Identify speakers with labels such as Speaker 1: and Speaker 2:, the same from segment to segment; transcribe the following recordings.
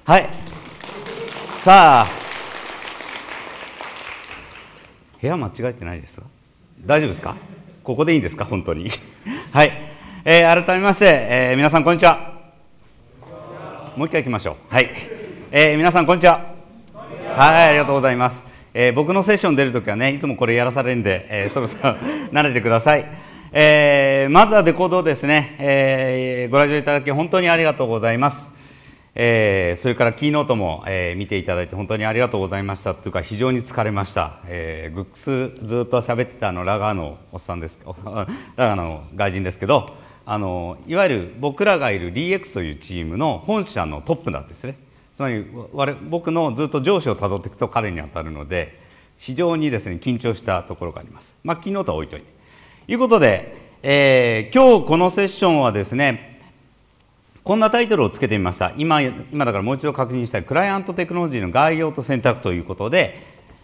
Speaker 1: はい。さあ、部屋間違えてないですか？大丈夫ですか？ここでいいんですか？本当に。はい。改めまして、皆さんこんにちは。もう一回行きましょう。はい。皆さんこんにちは。はい、ありがとうございます。僕のセッション出るときはね、いつもこれやらされるんで、そろそろ慣れてください。まずはデコードをですね、ご来場いただき本当にありがとうございます。それからキーノートも、見ていただいて本当にありがとうございましたというか、非常に疲れました。グックスずっと喋ってたラガーのおっさんですラガーの外人ですけど、いわゆる僕らがいる DX というチームの本社のトップなんですね。つまり僕のずっと上司をたどっていくと彼に当たるので、非常にですね緊張したところがあります。キーノートは置いといてということで、今日このセッションはですね、こんなタイトルをつけてみました。今だからもう一度確認したいクライアントテクノロジーの概要と選択ということで、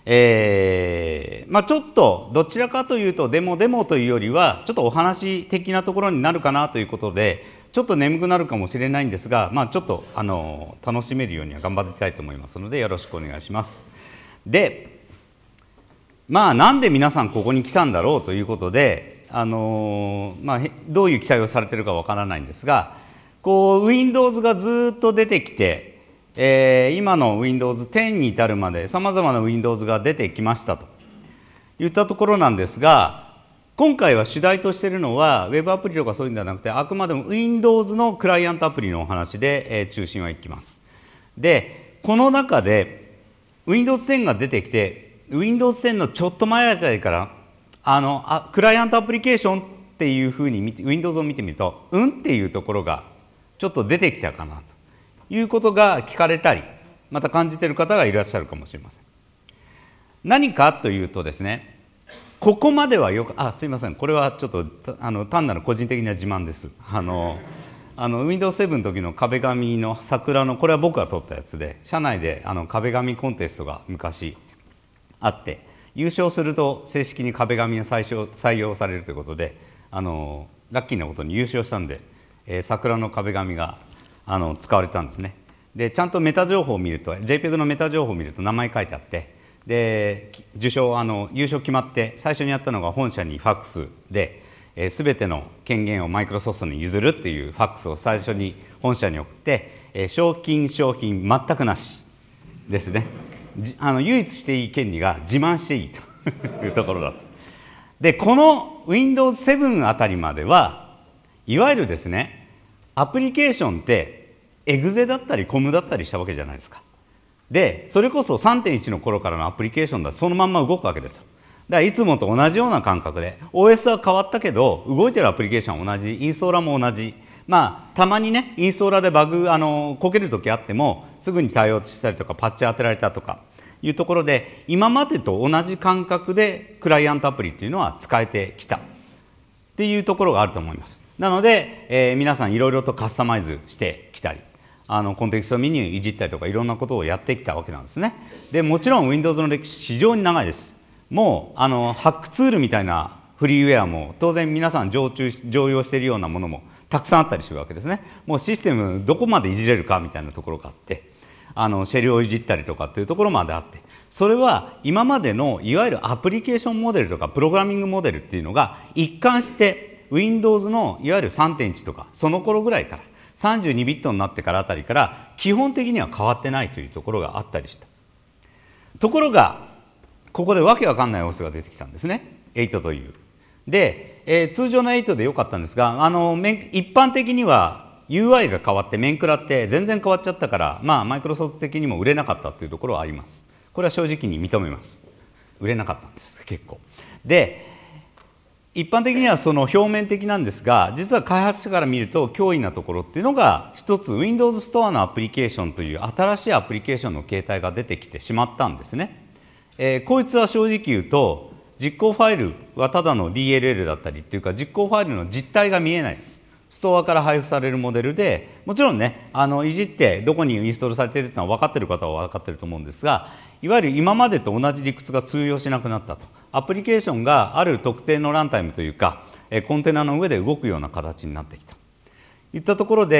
Speaker 1: ちょっとどちらかというとデモというよりはちょっとお話的なところになるかなということで、ちょっと眠くなるかもしれないんですが、ちょっと楽しめるようには頑張っていきたいと思いますのでよろしくお願いします。で、なんで皆さんここに来たんだろうということで、どういう期待をされているかわからないんですが、Windows がずっと出てきて、今の Windows 10に至るまでさまざまな Windows が出てきましたといったところなんですが、今回は主題としているのは Web アプリとかそういうんではなくて、あくまでも Windows のクライアントアプリのお話で、中心はいきます。で、この中で Windows 10が出てきて、Windows 10のちょっと前あたりからクライアントアプリケーションっていうふうにWindows を見てみると、っていうところがちょっと出てきたかなということが聞かれたり、また感じている方がいらっしゃるかもしれません。何かというとですね、ここまではすいません、これはちょっと単なる個人的な自慢です。Windows 7の時の壁紙の桜の、これは僕が撮ったやつで、社内で壁紙コンテストが昔あって、優勝すると正式に壁紙が採用されるということで、ラッキーなことに優勝したんで、桜の壁紙が使われたんですね。で、ちゃんとメタ情報を見ると JPEG のメタ情報を見ると名前書いてあって、で優勝決まって最初にやったのが本社にファックスで、全ての権限をマイクロソフトに譲るっていうファックスを最初に本社に送って、商品全くなしですね。唯一していい権利が自慢していいというところだと。で、この Windows 7あたりまではいわゆるですね、アプリケーションってエグゼだったりコムだったりしたわけじゃないですか。で、それこそ 3.1 の頃からのアプリケーションだとそのまんま動くわけですよ。だからいつもと同じような感覚で OS は変わったけど動いてるアプリケーションは同じ、インストーラーも同じ、たまにねインストーラーでバグこける時あってもすぐに対応したりとかパッチ当てられたとかいうところで、今までと同じ感覚でクライアントアプリっていうのは使えてきたっていうところがあると思います。なので、皆さんいろいろとカスタマイズしてきたり、コンテキストメニューいじったりとかいろんなことをやってきたわけなんですね。で、もちろん Windows の歴史非常に長いです。もうハックツールみたいなフリーウェアも当然皆さん常用しているようなものもたくさんあったりするわけですね。もうシステムどこまでいじれるかみたいなところがあって、シェルをいじったりとかっていうところまであって、それは今までのいわゆるアプリケーションモデルとかプログラミングモデルっていうのが一貫してWindows のいわゆる 3.1 とかその頃ぐらいから32ビットになってからあたりから基本的には変わってないというところがあったりした。ところがここでわけわかんない OS が出てきたんですね。8という。で、通常の8で良かったんですが、一般的には UI が変わって面食らって全然変わっちゃったから、マイクロソフト的にも売れなかったというところはあります。これは正直に認めます。売れなかったんです結構。で、一般的にはその表面的なんですが、実は開発者から見ると脅威なところっていうのが一つ Windows ストアのアプリケーションという新しいアプリケーションの形態が出てきてしまったんですね。こいつは正直言うと実行ファイルはただの DLL だったりっていうか実行ファイルの実態が見えないです。ストアから配布されるモデルで、もちろんねいじってどこにインストールされているというのは分かっている方は分かっていると思うんですが、いわゆる今までと同じ理屈が通用しなくなったと。アプリケーションがある特定のランタイムというかコンテナの上で動くような形になってきたといったところで、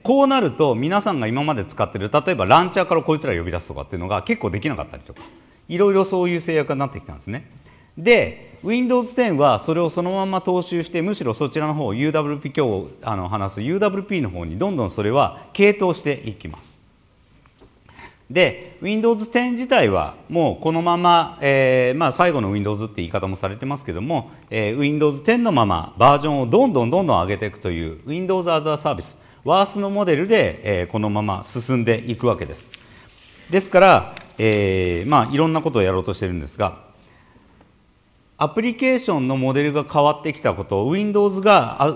Speaker 1: こうなると皆さんが今まで使ってる例えばランチャーからこいつら呼び出すとかっていうのが結構できなかったりとか、いろいろそういう制約になってきたんですね。で Windows 10はそれをそのまま踏襲して、むしろそちらの方 UWP 今日話す UWP の方にどんどんそれは傾倒していきます。で Windows 10自体はもうこのまま、最後の Windows って言い方もされてますけども、Windows 10のままバージョンをどんどん上げていくという Windows as a Service ワースのモデルで、このまま進んでいくわけです。ですから、いろんなことをやろうとしてるんですが、アプリケーションのモデルが変わってきたこと、Windows as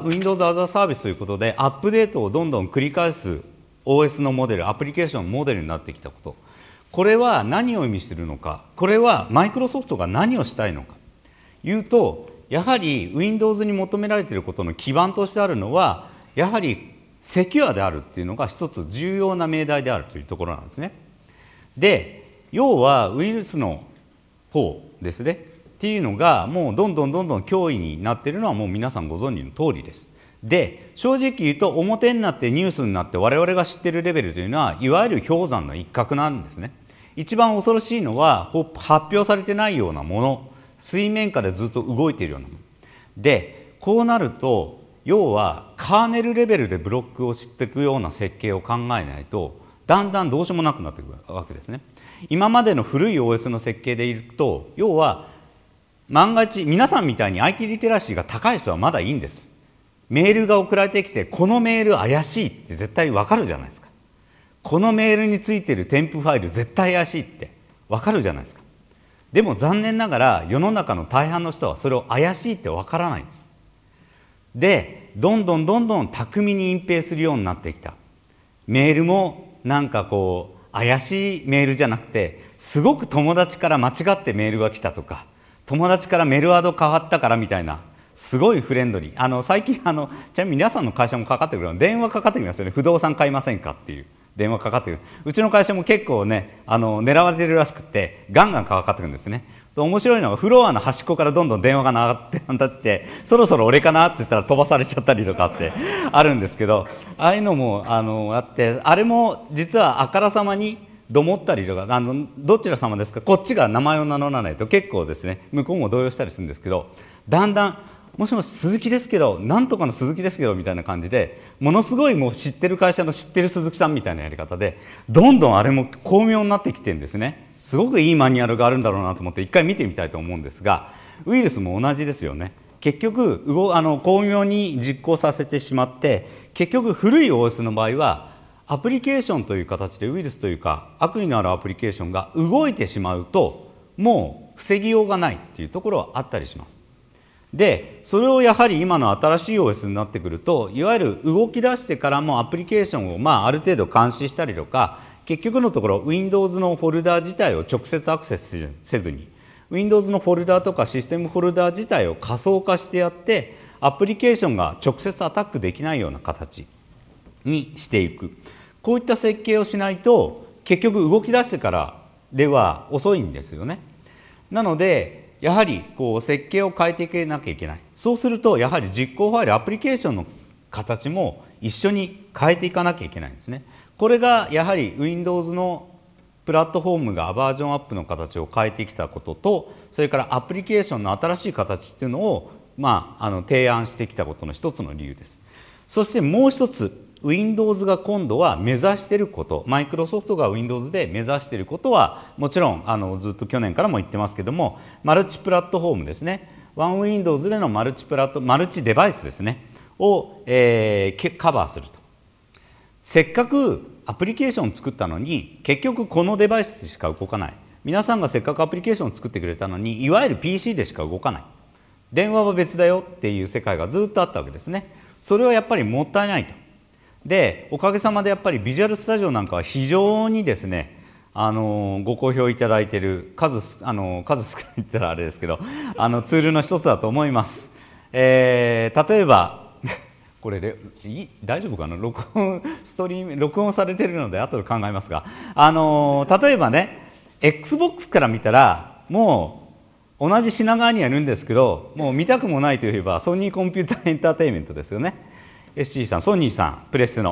Speaker 1: a Service ということでアップデートをどんどん繰り返す OS のモデル、アプリケーションのモデルになってきたこと、これは何を意味しているのか、これはマイクロソフトが何をしたいのかいうと、やはり Windows に求められていることの基盤としてあるのは、やはりセキュアであるっていうのが一つ重要な命題であるというところなんですね。で、要はウイルスの方ですねっていうのがもうどんどん脅威になっているのはもう皆さんご存知の通りです。で、正直言うと表になってニュースになって我々が知っているレベルというのはいわゆる氷山の一角なんですね。一番恐ろしいのは発表されてないようなもの、水面下でずっと動いているようなもので、こうなると要はカーネルレベルでブロックを知っていくような設計を考えないとだんだんどうしようもなくなってくるわけですね。今までの古い OS の設計でいると、要は万が一皆さんみたいに IT リテラシーが高い人はまだいいんです。メールが送られてきてこのメール怪しいって絶対わかるじゃないですか。このメールについている添付ファイル絶対怪しいってわかるじゃないですか。でも残念ながら世の中の大半の人はそれを怪しいってわからないんです。で、どんどん巧みに隠蔽するようになってきた。メールもなんかこう怪しいメールじゃなくて、すごく友達から間違ってメールが来たとか、友達からメールワード変わったからみたいな、すごいフレンドリー。最近ちなみに皆さんの会社もかかってくるの、電話かかってきますよね。不動産買いませんかっていう電話かかってくる。うちの会社も結構ね狙われてるらしくてガンガンかかってくるんですね。面白いのがフロアの端っこからどんどん電話が鳴ってそろそろ俺かなって言ったら飛ばされちゃったりとかってあるんですけど、ああいうのもあって、あれも実はあからさまにどもったりとか、どちら様ですか、こっちが名前を名乗らないと結構ですね向こうも動揺したりするんですけど、だんだんもしもし鈴木ですけど、なんとかの鈴木ですけどみたいな感じで、ものすごいもう知ってる会社の知ってる鈴木さんみたいなやり方でどんどんあれも巧妙になってきてるんですね。すごくいいマニュアルがあるんだろうなと思って一回見てみたいと思うんですが、ウイルスも同じですよね。結局巧妙に実行させてしまって、結局古い OS の場合はアプリケーションという形でウイルスというか悪意のあるアプリケーションが動いてしまうともう防ぎようがないっていうところはあったりします。で、それをやはり今の新しい OS になってくると、いわゆる動き出してからもアプリケーションをある程度監視したりとか、結局のところ Windows のフォルダ自体を直接アクセスせずに Windows のフォルダとかシステムフォルダ自体を仮想化してやって、アプリケーションが直接アタックできないような形にしていく、こういった設計をしないと結局動き出してからでは遅いんですよね。なのでやはり設計を変えていかなきゃいけない。そうするとやはり実行ファイル、アプリケーションの形も一緒に変えていかなきゃいけないんですね。これがやはり Windows のプラットフォームがバージョンアップの形を変えてきたことと、それからアプリケーションの新しい形っていうのを提案してきたことの一つの理由です。そしてもう一つ、 Windows が今度は目指していること、マイクロソフトが Windows で目指していることはもちろんずっと去年からも言ってますけども、マルチプラットフォームですね。OneWindows でのマルチデバイスですねを、カバーすると。せっかくアプリケーションを作ったのに結局このデバイスでしか動かない、皆さんがせっかくアプリケーションを作ってくれたのにいわゆる PC でしか動かない、電話は別だよっていう世界がずっとあったわけですね。それはやっぱりもったいないと。で、おかげさまでやっぱりビジュアルスタジオなんかは非常にですねご好評いただいている数少ないって言ったらあれですけどツールの一つだと思います。例えばこれで大丈夫かな、録音されているので後で考えますが、例えばね XBOX から見たらもう同じ品川にあるんですけど、もう見たくもないといえばソニーコンピューターエンターテインメントですよね。SC さん、ソニーさん、プレステの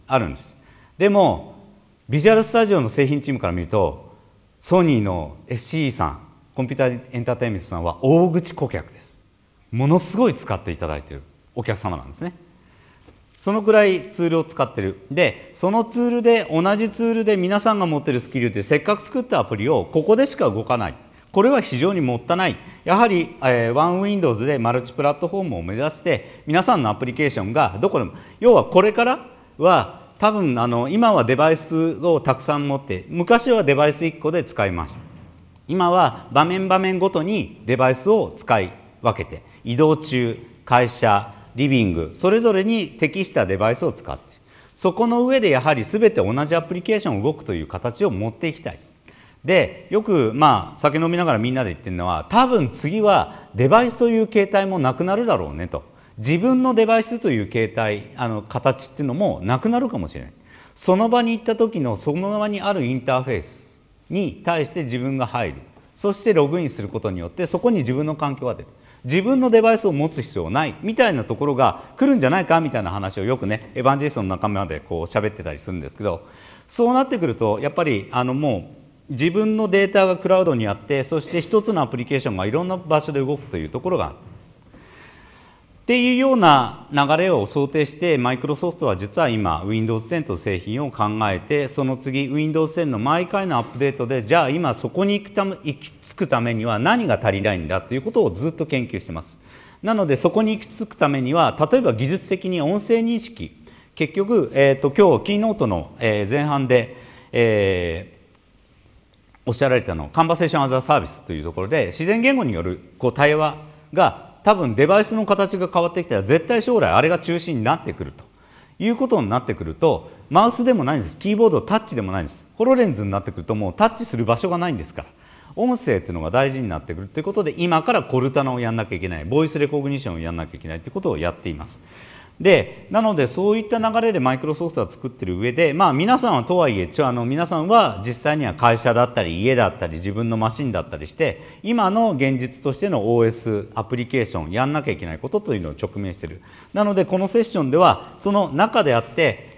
Speaker 1: あるんです。でもビジュアルスタジオの製品チームから見ると、ソニーの SCE さん、コンピューターエンターテインメントさんは大口顧客です。ものすごい使っていただいているお客様なんですね。そのくらいツールを使ってる。でそのツールで、同じツールで皆さんが持っているスキルって、せっかく作ったアプリをここでしか動かない、これは非常にもったいない。やはり、OneWindows でマルチプラットフォームを目指して、皆さんのアプリケーションがどこでも、要はこれからは多分今はデバイスをたくさん持って、昔はデバイス1個で使いました。今は場面場面ごとにデバイスを使い分けて、移動中、会社、リビング、それぞれに適したデバイスを使って、そこの上でやはり全て同じアプリケーションが動くという形を持っていきたい。でよく酒飲みながらみんなで言ってるのは、多分次はデバイスという形態もなくなるだろうねと。自分のデバイスという形態、形っていうのもなくなるかもしれない。その場に行った時のその場にあるインターフェースに対して自分が入る、そしてログインすることによってそこに自分の環境が出る。自分のデバイスを持つ必要はないみたいなところが来るんじゃないかみたいな話をよくね、エヴァンジェリストの仲間でこう喋ってたりするんですけど、そうなってくるとやっぱりもう自分のデータがクラウドにあって、そして一つのアプリケーションがいろんな場所で動くというところがあるっていうような流れを想定して、マイクロソフトは実は今 Windows 10と製品を考えて、その次 Windows 10の毎回のアップデートで、じゃあ今そこに行き着くためには何が足りないんだということをずっと研究しています。なのでそこに行き着くためには、例えば技術的に音声認識、結局、今日キーノートの前半で、おっしゃられたのカンバセーションアザーサービスというところで、自然言語による対話が多分デバイスの形が変わってきたら、絶対将来あれが中心になってくるということになってくると、マウスでもないんです、キーボードタッチでもないんです。ホロレンズになってくるともうタッチする場所がないんですから、音声っていうのが大事になってくるということで、今からコルタナをやんなきゃいけない、ボイスレコグニションをやんなきゃいけないということをやっています。でなのでそういった流れでマイクロソフトは作っている上で、皆さんはとはいえ皆さんは実際には会社だったり家だったり自分のマシンだったりして、今の現実としての OS アプリケーションやんなきゃいけないことというのを直面している。なのでこのセッションではその中であって、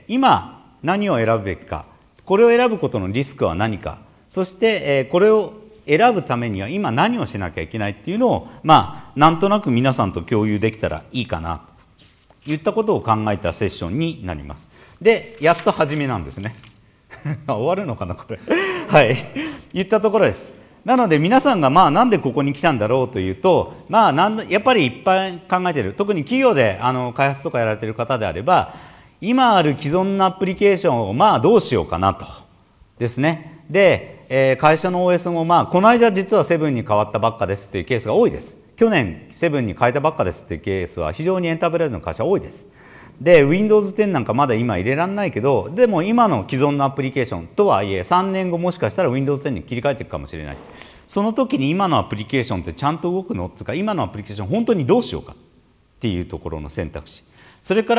Speaker 1: 今何を選ぶべきか、これを選ぶことのリスクは何か、そしてこれを選ぶためには今何をしなきゃいけないっていうのを、なんとなく皆さんと共有できたらいいかなと言ったことを考えたセッションになります。でやっと始めなんですね終わるのかなこれはい言ったところです。なので皆さんがなんでここに来たんだろうというと、やっぱりいっぱい考えている、特に企業で開発とかやられている方であれば、今ある既存のアプリケーションをどうしようかなとですね。で、会社の OS もこの間実は7に変わったばっかですっていうケースが多いです。去年7に変えたばっかですっていうケースは非常にエンタープライズの会社多いです。で Windows 10なんかまだ今入れられないけど、でも今の既存のアプリケーションとはいえ3年後もしかしたら Windows 10に切り替えていくかもしれない。その時に今のアプリケーションってちゃんと動くのっていうか、今のアプリケーション本当にどうしようかっていうところの選択肢。それから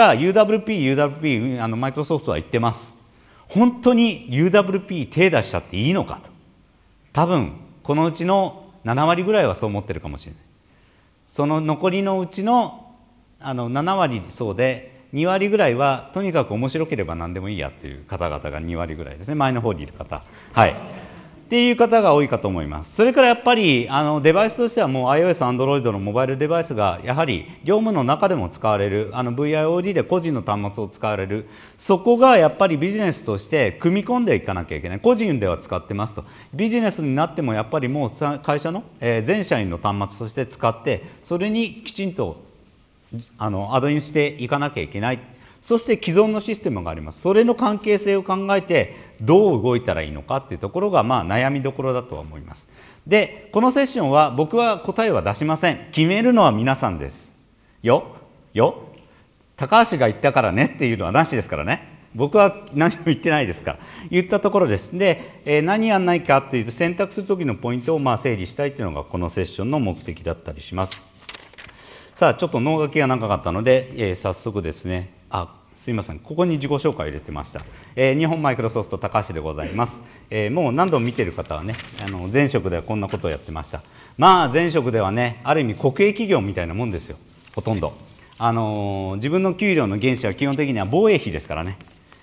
Speaker 1: UWP マイクロソフトは言ってます。本当に UWP 手出しちゃっていいのかと。多分このうちの7割ぐらいはそう思ってるかもしれない。その残りのうちの7割そうで、2割ぐらいはとにかく面白ければ何でもいいやっていう方々が2割ぐらいですね。前の方にいる方、っていう方が多いかと思います。それからやっぱりデバイスとしてはもう iOS、Android のモバイルデバイスがやはり業務の中でも使われる、VIOD で個人の端末を使われる、そこがやっぱりビジネスとして組み込んでいかなきゃいけない。個人では使ってますと、ビジネスになってもやっぱりもう会社の全社員の端末として使って、それにきちんとアドインしていかなきゃいけない。そして既存のシステムがあります。それの関係性を考えてどう動いたらいいのかっていうところが悩みどころだとは思います。でこのセッションは僕は答えは出しません。決めるのは皆さんですよ。高橋が言ったからねっていうのはなしですからね。僕は何も言ってないですから言ったところです。で、何やんないかっていうと、選択する時のポイントを整理したいっていうのがこのセッションの目的だったりします。さあちょっと脳書きが長かったので、早速ですね、すいません、ここに自己紹介を入れてました。日本マイクロソフト高橋でございます。もう何度も見てる方はね、前職ではこんなことをやってました。前職ではね、ある意味国営企業みたいなもんですよ、ほとんど。自分の給料の原資は基本的には防衛費ですからね。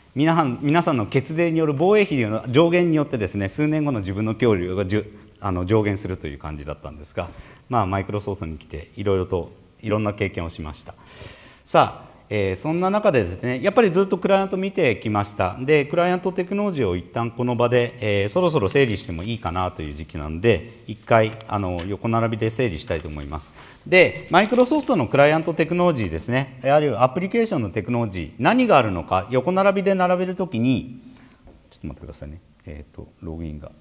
Speaker 1: 皆さんの血税による防衛費の上限によってですね、数年後の自分の給料が上限するという感じだったんですが、マイクロソフトに来ていろんな経験をしました。さあ、そんな中でですね、やっぱりずっとクライアント見てきました。で、クライアントテクノロジーを一旦この場で、そろそろ整理してもいいかなという時期なので、一回横並びで整理したいと思います。で、マイクロソフトのクライアントテクノロジーですね、あるいはアプリケーションのテクノロジー、何があるのか、横並びで並べるときに、ちょっと待ってくださいね、ログインが。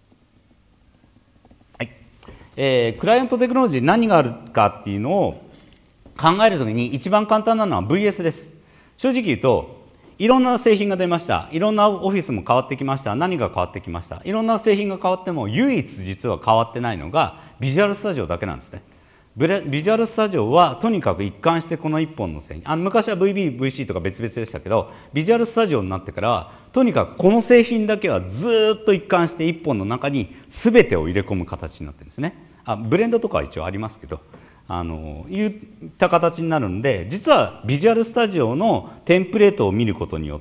Speaker 1: はい。クライアントテクノロジー何があるかっていうのを考えるときに一番簡単なのは VS です。正直言うと、いろんな製品が出ました。いろんなオフィスも変わってきました。何が変わってきました。いろんな製品が変わっても唯一実は変わってないのがビジュアルスタジオだけなんですね。ビジュアルスタジオはとにかく一貫してこの一本の製品、昔は VB、VC とか別々でしたけど、ビジュアルスタジオになってからとにかくこの製品だけはずっと一貫して一本の中に全てを入れ込む形になってるんですね。ブレンドとかは一応ありますけど、いった形になるので、実はビジュアルスタジオのテンプレートを見ることによって、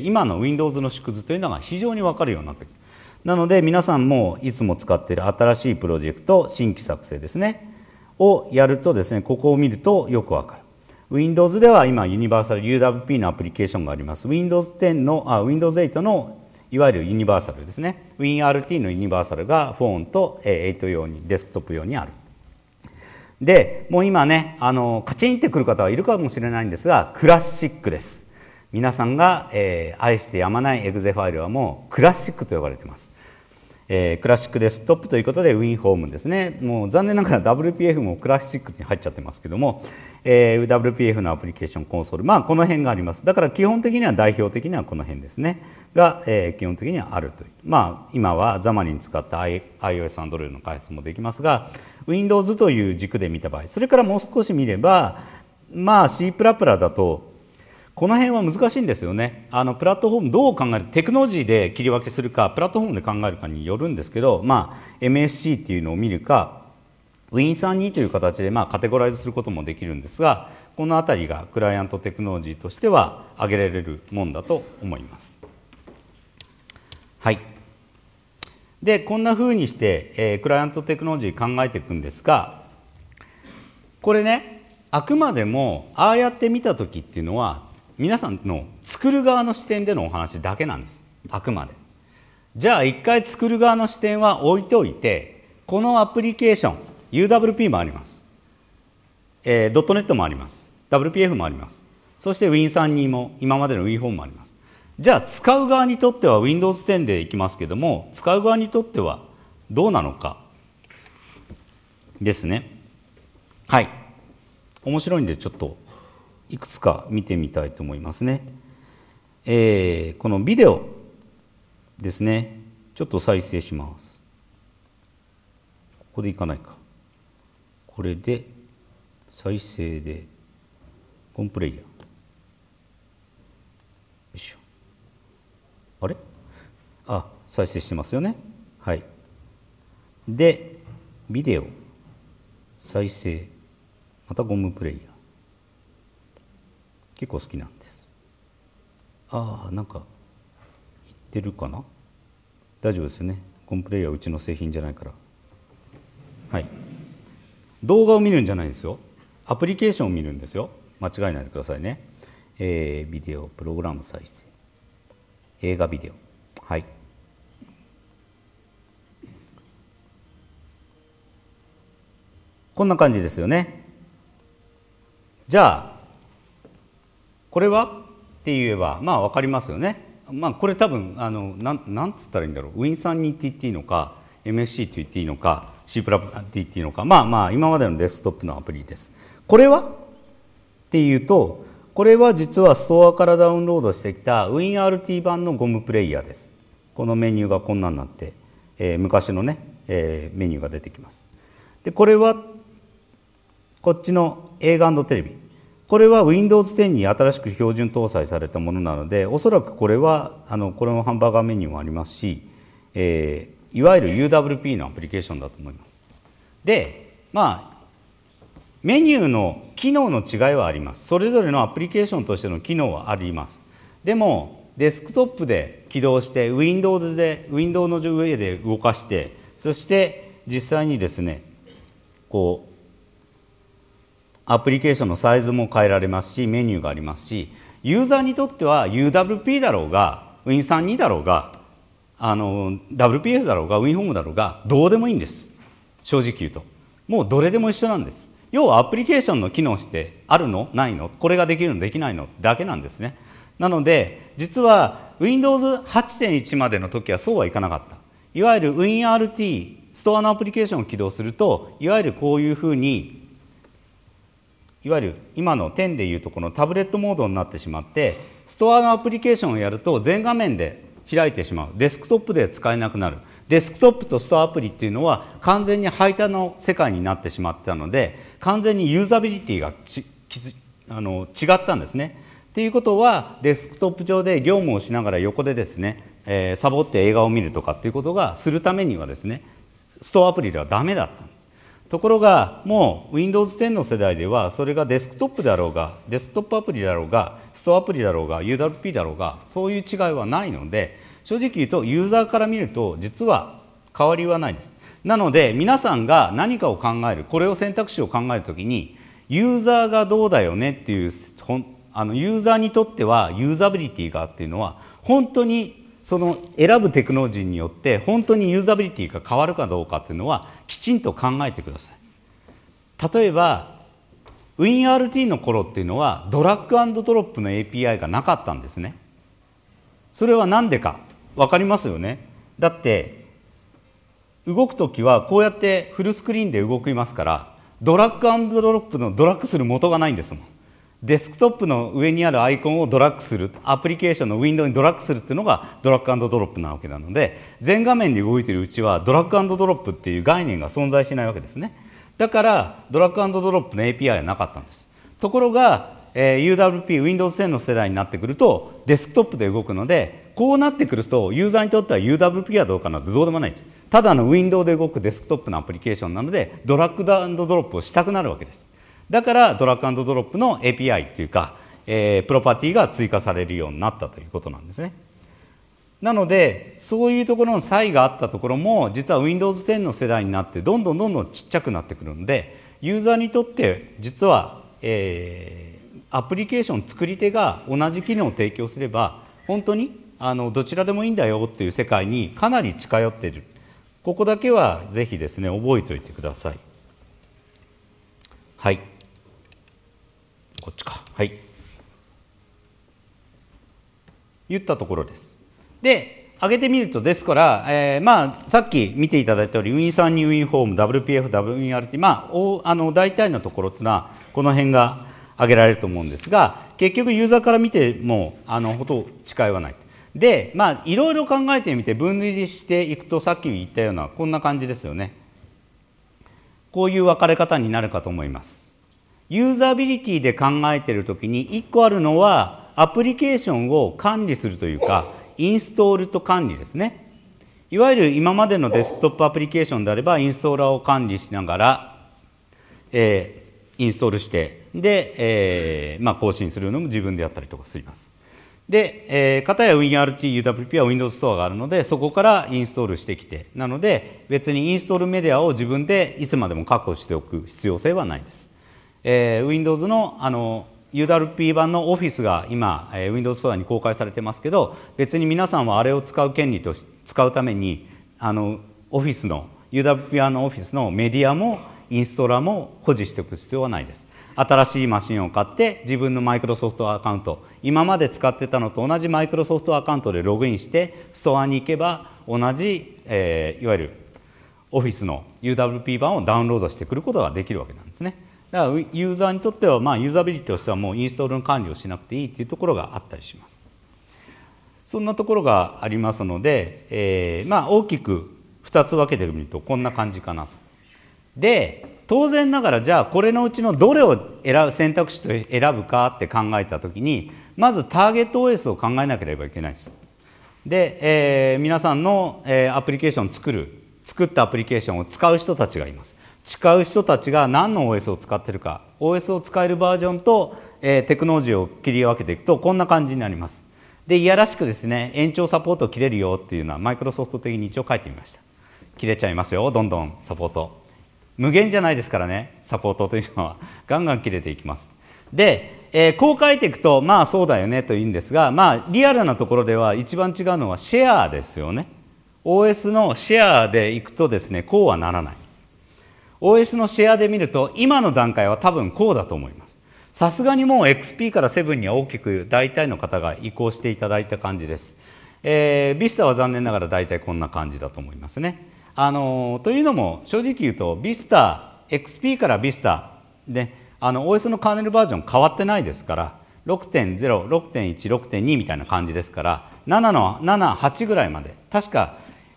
Speaker 1: 今の Windows の縮図というのが非常に分かるようになってくる。なので皆さんもいつも使っている新しいプロジェクト、新規作成ですねをやるとですね、ここを見るとよく分かる。Windows では今ユニバーサル UWP のアプリケーションがあります。Windows 8のいわゆるユニバーサルですね。WinRT のユニバーサルがフォンと8用にデスクトップ用にある。で、もう今ね、カチンってくる方はいるかもしれないんですが、クラシックです。皆さんが、愛してやまないエグゼファイルはもうクラシックと呼ばれています。クラシックデスクトップということで WinHome ですね。もう残念ながら WPF もクラシックに入っちゃってますけども、WPF のアプリケーションコンソール、この辺があります。だから基本的には代表的にはこの辺ですねが、基本的にはあるという。今はザマに使った iOS、Android の開発もできますが、Windows という軸で見た場合、それからもう少し見れば、C++ だとこの辺は難しいんですよね。プラットフォームどう考える、テクノロジーで切り分けするか、プラットフォームで考えるかによるんですけど、MSC っていうのを見るか、Win32 という形でカテゴライズすることもできるんですが、このあたりがクライアントテクノロジーとしては挙げられるもんだと思います。はい。で、こんなふうにして、クライアントテクノロジー考えていくんですが、これね、あくまでもああやって見たときっていうのは、皆さんの作る側の視点でのお話だけなんです。あくまで。じゃあ一回作る側の視点は置いておいて、このアプリケーション、UWP もあります。.NET もあります。WPF もあります。そして Win32 も今までの WinHome もあります。じゃあ使う側にとっては Windows 10でいきますけども、使う側にとってはどうなのかですね。はい。面白いんでちょっといくつか見てみたいと思いますね。このビデオですね。ちょっと再生します。ここでいかないか。これで再生でコンプレイヤー。よいしょ。あれ？再生してますよね。はい。で、ビデオ再生、またゴムプレイヤー。結構好きなんです。なんか言ってるかな。大丈夫ですよね。コンプレイヤーはうちの製品じゃないから。はい。動画を見るんじゃないですよ。アプリケーションを見るんですよ。間違えないでくださいね。ビデオプログラム再生、映画ビデオ。はい。こんな感じですよね。じゃあこれはって言えば分かりますよね。これ多分なんつったらいいんだろう。Win32 って言っていいのか MSC と言っていいのか C++ って言っていいのか、今までのデスクトップのアプリです。これはっていうと、これは実はストアからダウンロードしてきた WinRT 版のゴムプレイヤーです。このメニューがこんなになって、昔のね、メニューが出てきます。でこれはこっちの映画&テレビ、これは Windows 10に新しく標準搭載されたものなので、おそらくこれはこれのハンバーガーメニューもありますし、いわゆる UWP のアプリケーションだと思います。で、メニューの機能の違いはあります。それぞれのアプリケーションとしての機能はあります。 でもデスクトップで起動して Windows の上で動かして、そして実際にですねこうアプリケーションのサイズも変えられますし、メニューがありますし、ユーザーにとっては UWP だろうが Win32 だろうがWPF だろうが WinHome だろうがどうでもいいんです。正直言うともうどれでも一緒なんです。要はアプリケーションの機能してあるのないの、これができるのできないのだけなんですね。なので実は Windows8.1 までの時はそうはいかなかった。いわゆる WinRT ストアのアプリケーションを起動すると、いわゆるこういうふうに、いわゆる今の10でいうとこのタブレットモードになってしまって、ストアのアプリケーションをやると全画面で開いてしまう。デスクトップで使えなくなる。デスクトップとストアアプリっていうのは完全に排他の世界になってしまったので、完全にユーザビリティが違ったんですね。っていうことはデスクトップ上で業務をしながら横でですね、サボって映画を見るとかっていうことがするためにはですね、ストアアプリではダメだった。ところがもう Windows 10の世代ではそれがデスクトップだろうがデスクトップアプリだろうがストアアプリだろうが UWP だろうがそういう違いはないので、正直言うとユーザーから見ると実は変わりはないです。なので皆さんが何かを考える、これを選択肢を考えるときにユーザーがどうだよねっていうユーザーにとってはユーザビリティがっていうのは本当にその選ぶテクノロジーによって本当にユーザビリティが変わるかどうかっていうのはきちんと考えてください。例えば WinRT の頃っていうのはドラッグ&ドロップの API がなかったんですね。それは何でか分かりますよね。だって動くときはこうやってフルスクリーンで動きますから、ドラッグ&ドロップのドラッグする元がないんですもん。デスクトップの上にあるアイコンをドラッグする、アプリケーションのウィンドウにドラッグするっていうのがドラッグ&ドロップなわけなので、全画面で動いているうちはドラッグ&ドロップっていう概念が存在しないわけですね。だからドラッグ&ドロップの API はなかったんです。ところが、UWP Windows 10の世代になってくるとデスクトップで動くので、こうなってくるとユーザーにとっては UWP はどうかなってどうでもないです。ただのウィンドウで動くデスクトップのアプリケーションなのでドラッグ&ドロップをしたくなるわけです。だからドラッグ&ドロップの API っていうか、プロパティが追加されるようになったということなんですね。なのでそういうところの差異があったところも実は Windows 10の世代になってどんどんちっちゃくなってくるので、ユーザーにとって実は、アプリケーション作り手が同じ機能を提供すれば本当にどちらでもいいんだよっていう世界にかなり近寄っている。ここだけはぜひですね覚えておいてください。はい、こっちか。はい、言ったところです。で上げてみると、ですから、さっき見ていただいたように Win32、WinHome、WPF、WinRT、大体のところっていうのはこの辺が挙げられると思うんですが、結局ユーザーから見てもほとんど違いはない。でいろいろ考えてみて分類していくと、さっき言ったようなこんな感じですよね。こういう分かれ方になるかと思います。ユーザビリティで考えているときに1個あるのはアプリケーションを管理するというかインストールと管理ですね。いわゆる今までのデスクトップアプリケーションであればインストーラーを管理しながら、インストールしてで、更新するのも自分でやったりとかします。で、片や WinRT、UWP は Windows ストアがあるのでそこからインストールしてきて、なので別にインストールメディアを自分でいつまでも確保しておく必要性はないです。Windows のUWP 版の Office が今、Windows ストアに公開されてますけど、別に皆さんはあれを使う権利と使うためにOffice の UWP 版の Office のメディアもインストーラーも保持しておく必要はないです。新しいマシンを買って自分のマイクロソフトアカウント、今まで使ってたのと同じマイクロソフトアカウントでログインしてストアに行けば同じ、いわゆる Office の UWP 版をダウンロードしてくることができるわけなんですね。だからユーザーにとっては、ユーザビリティとしてはもうインストールの管理をしなくていいっていうところがあったりします。そんなところがありますので、大きく2つ分けてみるとこんな感じかな。で当然ながらじゃあこれのうちのどれを選択肢と選ぶかって考えたときに、まずターゲット OS を考えなければいけないです。で、皆さんの、アプリケーションを作ったアプリケーションを使う人たちがいます。使う人たちが何の OS を使っているか、 OS を使えるバージョンと、テクノロジーを切り分けていくとこんな感じになります。 でいやらしくですね、延長サポート切れるよっていうのはマイクロソフト的に一応書いてみました。切れちゃいますよ、どんどんサポート無限じゃないですからね、サポートというのはガンガン切れていきます。で、こう書いていくとまあそうだよねというんですが、まあリアルなところでは一番違うのはシェアですよね。 OS のシェアでいくとですね、こうはならない。 OS のシェアで見ると今の段階は多分こうだと思います。さすがにもう XP から7には大きく大体の方が移行していただいた感じです。Vista は残念ながら大体こんな感じだと思いますね。というのも正直言うと Vista XP から Vista でOS のカーネルバージョン変わってないですから、 6.0、6.1、6.2 みたいな感じですから、7の7、8ぐらいまで、確か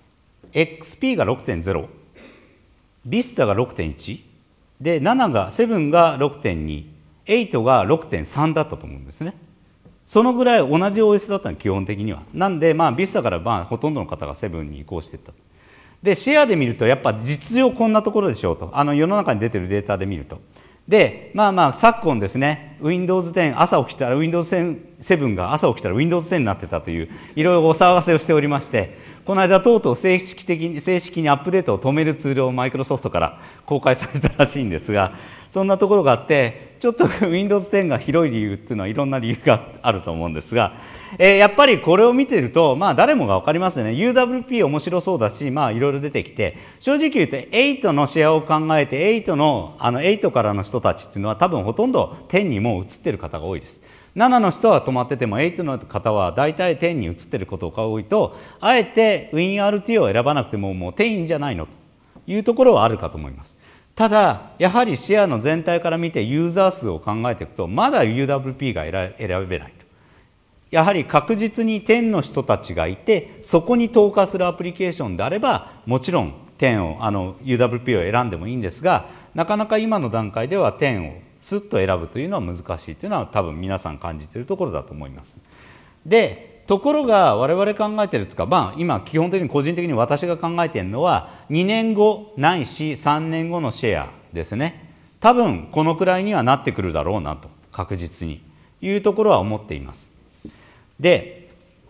Speaker 1: XP が 6.0、 Vista が 6.1 で7が 6.2、 8が 6.3 だったと思うんですね。そのぐらい同じ OS だったの基本的には。なんでまあ Vista からまあほとんどの方が7に移行していった。でシェアで見るとやっぱ実情こんなところでしょうと、世の中に出てるデータで見ると。で昨今ですね、 Windows 10朝起きたら Windows 7が朝起きたら Windows 10になってたといういろいろお騒がせをしておりまして、この間とうとう正式にアップデートを止めるツールをマイクロソフトから公開されたらしいんですが、そんなところがあってちょっと Windows 10が広い理由っていうのはいろんな理由があると思うんですが、やっぱりこれを見ていると誰もが分かりますよね。 UWP 面白そうだしいろいろ出てきて、正直言うと8のシェアを考えて8からの人たちっていうのは多分ほとんど10にもう移ってる方が多いです。7の人は止まってても8の方は大体10に移ってることが多いと、あえて WinRT を選ばなくてももう10いいんじゃないのというところはあるかと思います。ただやはりシェアの全体から見てユーザー数を考えていくとまだ UWP が選べないと。やはり確実に10の人たちがいてそこに投下するアプリケーションであればもちろん10をUWP を選んでもいいんですが、なかなか今の段階では10をスッと選ぶというのは難しいというのは多分皆さん感じているところだと思います。でところが我々考えているというか、今基本的に個人的に私が考えているのは2年後ないし3年後のシェアですね。多分このくらいにはなってくるだろうなと確実にいうところは思っています。で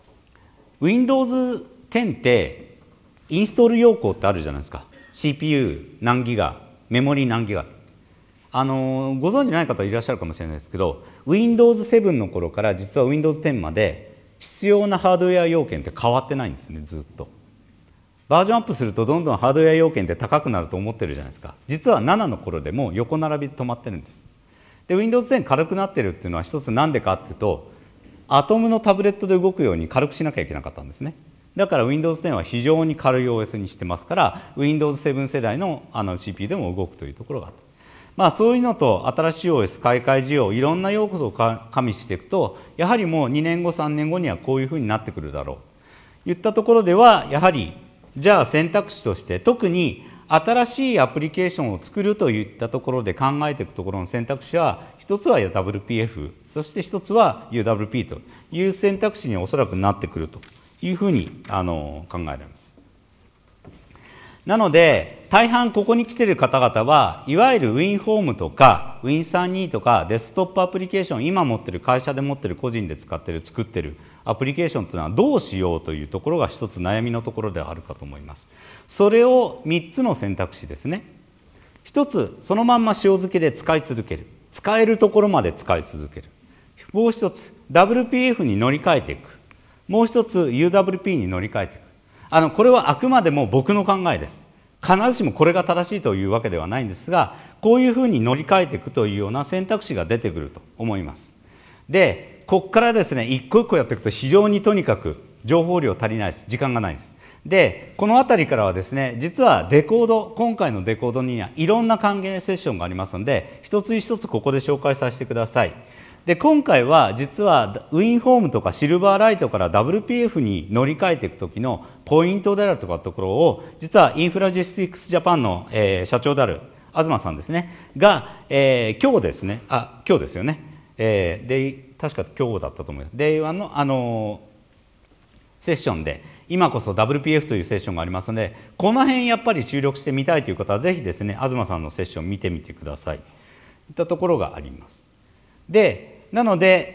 Speaker 1: Windows 10ってインストール要項ってあるじゃないですか。 CPU 何ギガ、メモリ何ギガ、ご存じない方いらっしゃるかもしれないですけど Windows 7の頃から実は Windows 10まで必要なハードウェア要件って変わってないんですね。ずっとバージョンアップするとどんどんハードウェア要件って高くなると思ってるじゃないですか。実は7の頃でも横並びで止まってるんです。で Windows 10軽くなってるっていうのは一つなんでかっていうとアトムのタブレットで動くように軽くしなきゃいけなかったんですね。だから Windows 10は非常に軽い OS にしてますから Windows 7世代のCPU でも動くというところがある。そういうのと新しい OS 買い替え需要いろんな要素を加味していくとやはりもう2年後3年後にはこういうふうになってくるだろうといったところではやはりじゃあ選択肢として特に新しいアプリケーションを作るといったところで考えていくところの選択肢は一つは WPF そして一つは UWP という選択肢におそらくなってくるというふうに考えられます。なので大半ここに来ている方々はいわゆる WinHome とか Win32 とかデスクトップアプリケーション今持っている会社で持っている個人で使っている作っているアプリケーションというのはどうしようというところが一つ悩みのところではあるかと思います。それを3つの選択肢ですね。一つそのまんま塩漬けで使い続ける、使えるところまで使い続ける。もう一つ WPF に乗り換えていく、もう一つ UWP に乗り換えていく。これはあくまでも僕の考えです。必ずしもこれが正しいというわけではないんですがこういうふうに乗り換えていくというような選択肢が出てくると思います。でここからですね一個一個やっていくと非常にとにかく情報量足りないです。時間がないです。でこの辺りからはですね実はデコード今回のデコードにはいろんな還元セッションがありますので一つ一つここで紹介させてください。で今回は実は WinHome とかシルバーライトから WPF に乗り換えていく時のポイントであるとかところを実はインフラジスティックスジャパンの、社長である東さんですねが、今日ですね今日ですよね、で確か今日だったと思います。デイワンの、セッションで今こそ WPF というセッションがありますのでこの辺やっぱり注力してみたいという方はぜひですね東さんのセッション見てみてくださいといったところがあります。でなので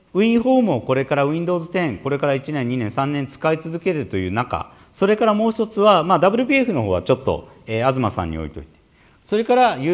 Speaker 1: WinHome をこれから Windows 10これから1年2年3年使い続けるという中、それからもう一つは、WPF の方はちょっと、東さんに置いといて、それから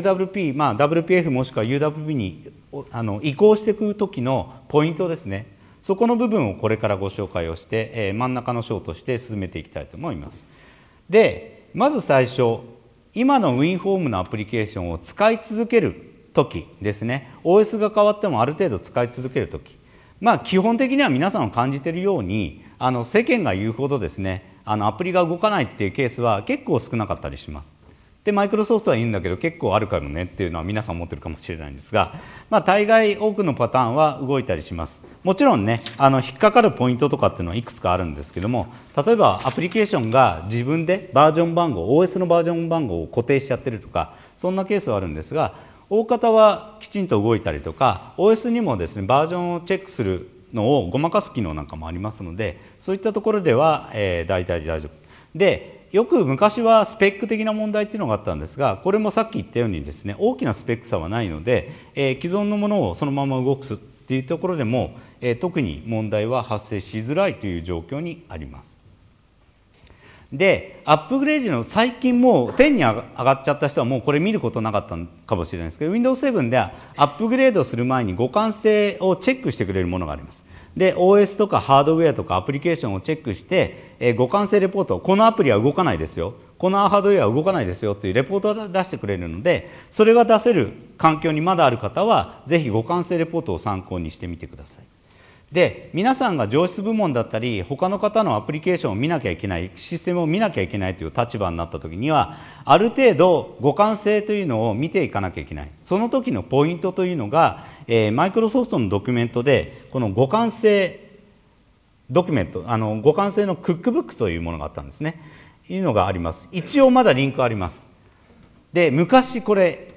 Speaker 1: UWP、WPF もしくは UWP に移行していく時のポイントですね、そこの部分をこれからご紹介をして、真ん中の章として進めていきたいと思います。で、まず最初、今の WinHome のアプリケーションを使い続ける時ですね、 OS が変わってもある程度使い続ける時、基本的には皆さんが感じているように世間が言うほどですねアプリが動かないっていうケースは結構少なかったりします。でマイクロソフトは言うんだけど結構あるかもねっていうのは皆さん持ってるかもしれないんですが、大概多くのパターンは動いたりします。もちろんね引っかかるポイントとかっていうのはいくつかあるんですけども、例えばアプリケーションが自分でバージョン番号 OS のバージョン番号を固定しちゃってるとか、そんなケースはあるんですが、大方はきちんと動いたりとか OS にもですねバージョンをチェックするのをごまかす機能なんかもありますので、そういったところでは、大体大丈夫で、よく昔はスペック的な問題っていうのがあったんですが、これもさっき言ったようにですね大きなスペック差はないので、既存のものをそのまま動かすっていうところでも、特に問題は発生しづらいという状況にあります。でアップグレードの最近もう10に上がっちゃった人はもうこれ見ることなかったかもしれないですけど、 Windows 7ではアップグレードする前に互換性をチェックしてくれるものがあります。で OS とかハードウェアとかアプリケーションをチェックして、互換性レポート、このアプリは動かないですよ、このハードウェアは動かないですよというレポートを出してくれるので、それが出せる環境にまだある方はぜひ互換性レポートを参考にしてみてください。で皆さんが上質部門だったり他の方のアプリケーションを見なきゃいけない、システムを見なきゃいけないという立場になった時には、ある程度互換性というのを見ていかなきゃいけない。その時のポイントというのが、マイクロソフトのドキュメントでこの互換性ドキュメント、互換性のクックブックというものがあったんですね。いうのがあります。一応まだリンクあります。で昔これ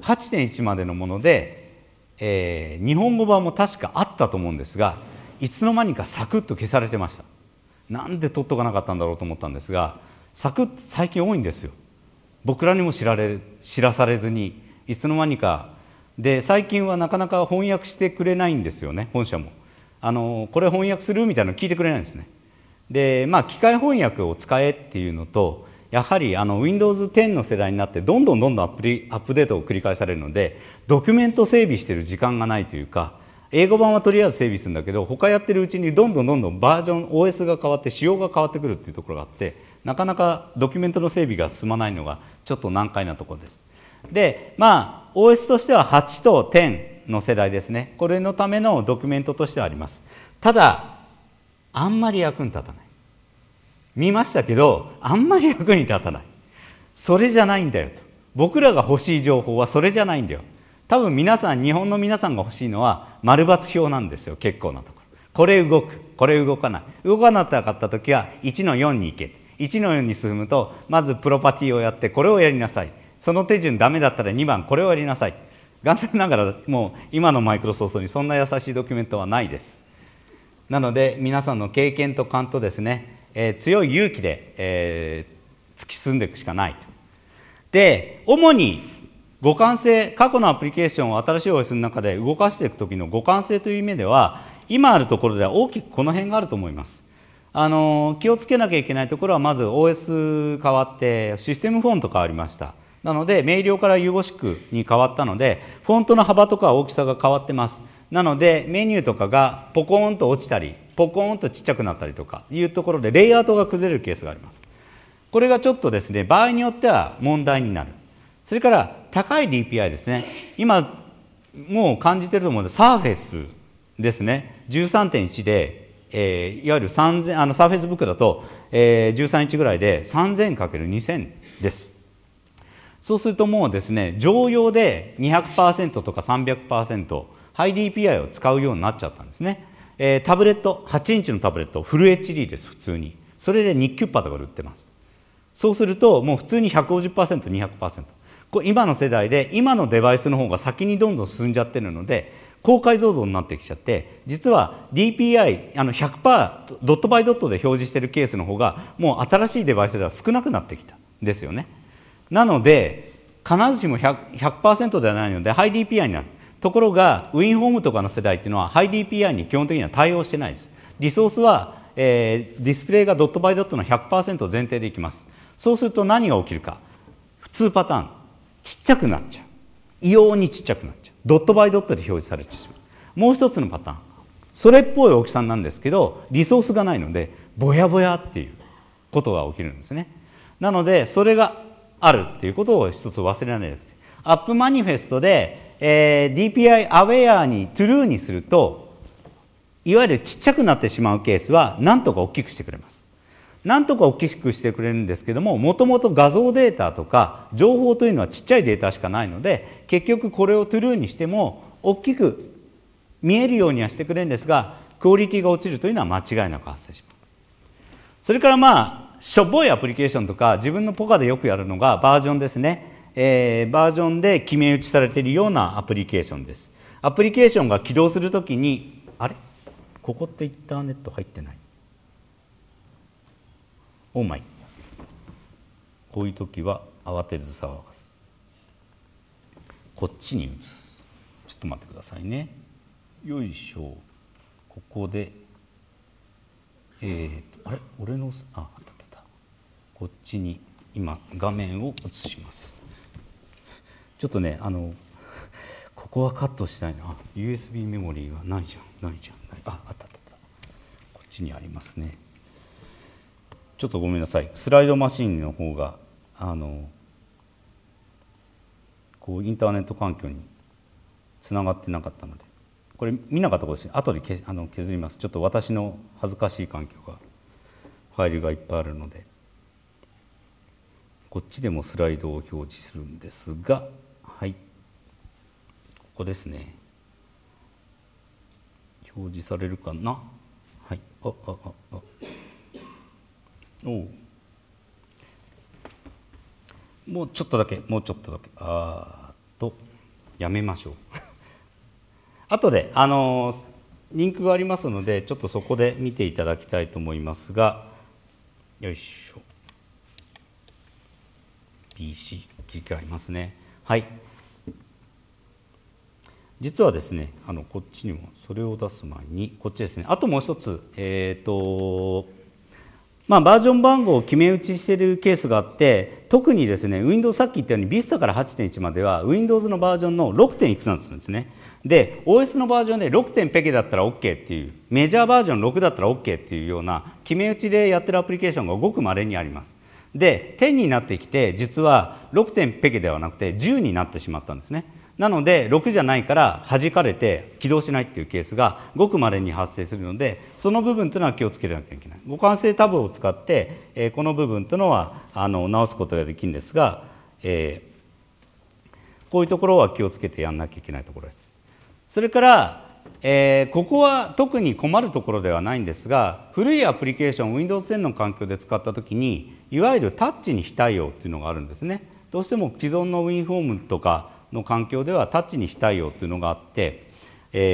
Speaker 1: 8.1 までのもので、日本語版も確かあったと思うんですが、いつの間にかサクッと消されてました。なんで取っとかなかったんだろうと思ったんですが、サクッと最近多いんですよ。僕らにも知らされずにいつの間にかで、最近はなかなか翻訳してくれないんですよね。本社もこれ翻訳するみたいなの聞いてくれないんですね。で機械翻訳を使えっていうのと、やはりWindows 10の世代になってどんどんアップデートを繰り返されるので、ドキュメント整備している時間がないというか、英語版はとりあえず整備するんだけど他やってるうちにどんどんバージョン OS が変わって仕様が変わってくるっていうところがあって、なかなかドキュメントの整備が進まないのがちょっと難解なところです。でOS としては8と10の世代ですね。これのためのドキュメントとしてはあります。ただあんまり役に立たない。見ましたけどあんまり役に立たない。それじゃないんだよと。僕らが欲しい情報はそれじゃないんだよ。多分日本の皆さんが欲しいのは丸×表なんですよ。結構なところ。これ動く、これ動かない。動かなかった時は1の4に行け。1の4に進むとまずプロパティをやってこれをやりなさい。その手順ダメだったら2番これをやりなさい。残念ながらもう今のマイクロソフトにそんな優しいドキュメントはないです。なので皆さんの経験と勘とですね、強い勇気で、突き進んでいくしかないと。で主に互換性、過去のアプリケーションを新しい OS の中で動かしていく時の互換性という意味では、今あるところでは大きくこの辺があると思います。気をつけなきゃいけないところは、まず OS 変わってシステムフォント変わりました。なので明瞭からユーゴシックに変わったので、フォントの幅とか大きさが変わってます。なのでメニューとかがポコーンと落ちたりポコーンとちっちゃくなったりとかいうところでレイアウトが崩れるケースがあります。これがちょっとですね、場合によっては問題になる。それから高い DPI ですね。今もう感じてると思うので、サーフェスですね、 13.1 で、いわゆる3000サーフェスブックだと、13インチぐらいで 3000×2000 です。そうするともうですね、常用で 200% とか 300% ハイ DPI を使うようになっちゃったんですね。タブレット8インチのタブレットフル HD です。普通にそれでニッキュッパとか売ってます。そうするともう普通に 150%200%、 今の世代で今のデバイスの方が先にどんどん進んじゃってるので高解像度になってきちゃって、実は DPI 100% ドットバイドットで表示しているケースの方がもう新しいデバイスでは少なくなってきたんですよね。なので必ずしも 100% ではないのでハイ DPI になる。 ところが WinHome とかの世代っていうのはハイ DPI に基本的には対応してないです。リソースは、ディスプレイがドットバイドットの 100% 前提でいきます。そうすると何が起きるか、普通パターン、ちっちゃくなっちゃう、異様にちっちゃくなっちゃう、ドットバイドットで表示されてしまう。もう一つのパターン、それっぽい大きさなんですけどリソースがないのでぼやぼやっていうことが起きるんですね。なのでそれがあるっていうことを一つ忘れないでください。アップマニフェストで、DPI アウェアに True にするといわゆるちっちゃくなってしまうケースはなんとか大きくしてくれます。なんとか大きくしてくれるんですけども、もともと画像データとか情報というのはちっちゃいデータしかないので、結局これを True にしても大きく見えるようにはしてくれるんですが、クオリティが落ちるというのは間違いなく発生します。それからしょぼいアプリケーションとか自分のポカでよくやるのがバージョンですね。バージョンで決め打ちされているようなアプリケーションです。アプリケーションが起動するときに、あれここってインターネット入ってない。オーマイ。こういうときは慌てず騒がず。こっちに移す。ちょっと待ってくださいね。よいしょ。ここで、あれ俺の、あった。こっちに今画面を移します。ちょっとね、ここはカットしたいな。USB メモリーはないじゃん。あった。こっちにありますね。ちょっとごめんなさい。スライドマシンの方がこうインターネット環境につながってなかったので、これ見なかったことですね。後で削ります。ちょっと私の恥ずかしい環境がファイルがいっぱいあるので、こっちでもスライドを表示するんですが、はい、ここですね。表示されるかな。はい、おもうちょっとだけやめましょう後でリンクがありますのでちょっとそこで見ていただきたいと思いますが、よいしょ、 PC 切り替えますね。はい、実はですねこっちにもそれを出す前にこっちですね。あともう一つバージョン番号を決め打ちしているケースがあって、特にですね Windows さっき言ったように Vista から 8.1 までは Windows のバージョンの 6. いくつなんですね。で OS のバージョンで 6. ペケだったら OK っていう、メジャーバージョン6だったら OK っていうような決め打ちでやってるアプリケーションがごく稀にあります。で10になってきて実は 6. ペケではなくて10になってしまったんですね。なので6じゃないから弾かれて起動しないっていうケースがごく稀に発生するので、その部分というのは気をつけなきゃいけない。互換性タブを使って、この部分というのは直すことができるんですが、こういうところは気をつけてやらなきゃいけないところです。それから、ここは特に困るところではないんですが、古いアプリケーション Windows 10の環境で使ったときにいわゆるタッチに非対応というのがあるんですね。どうしても既存の WinHome とかの環境ではタッチに非対応というのがあって、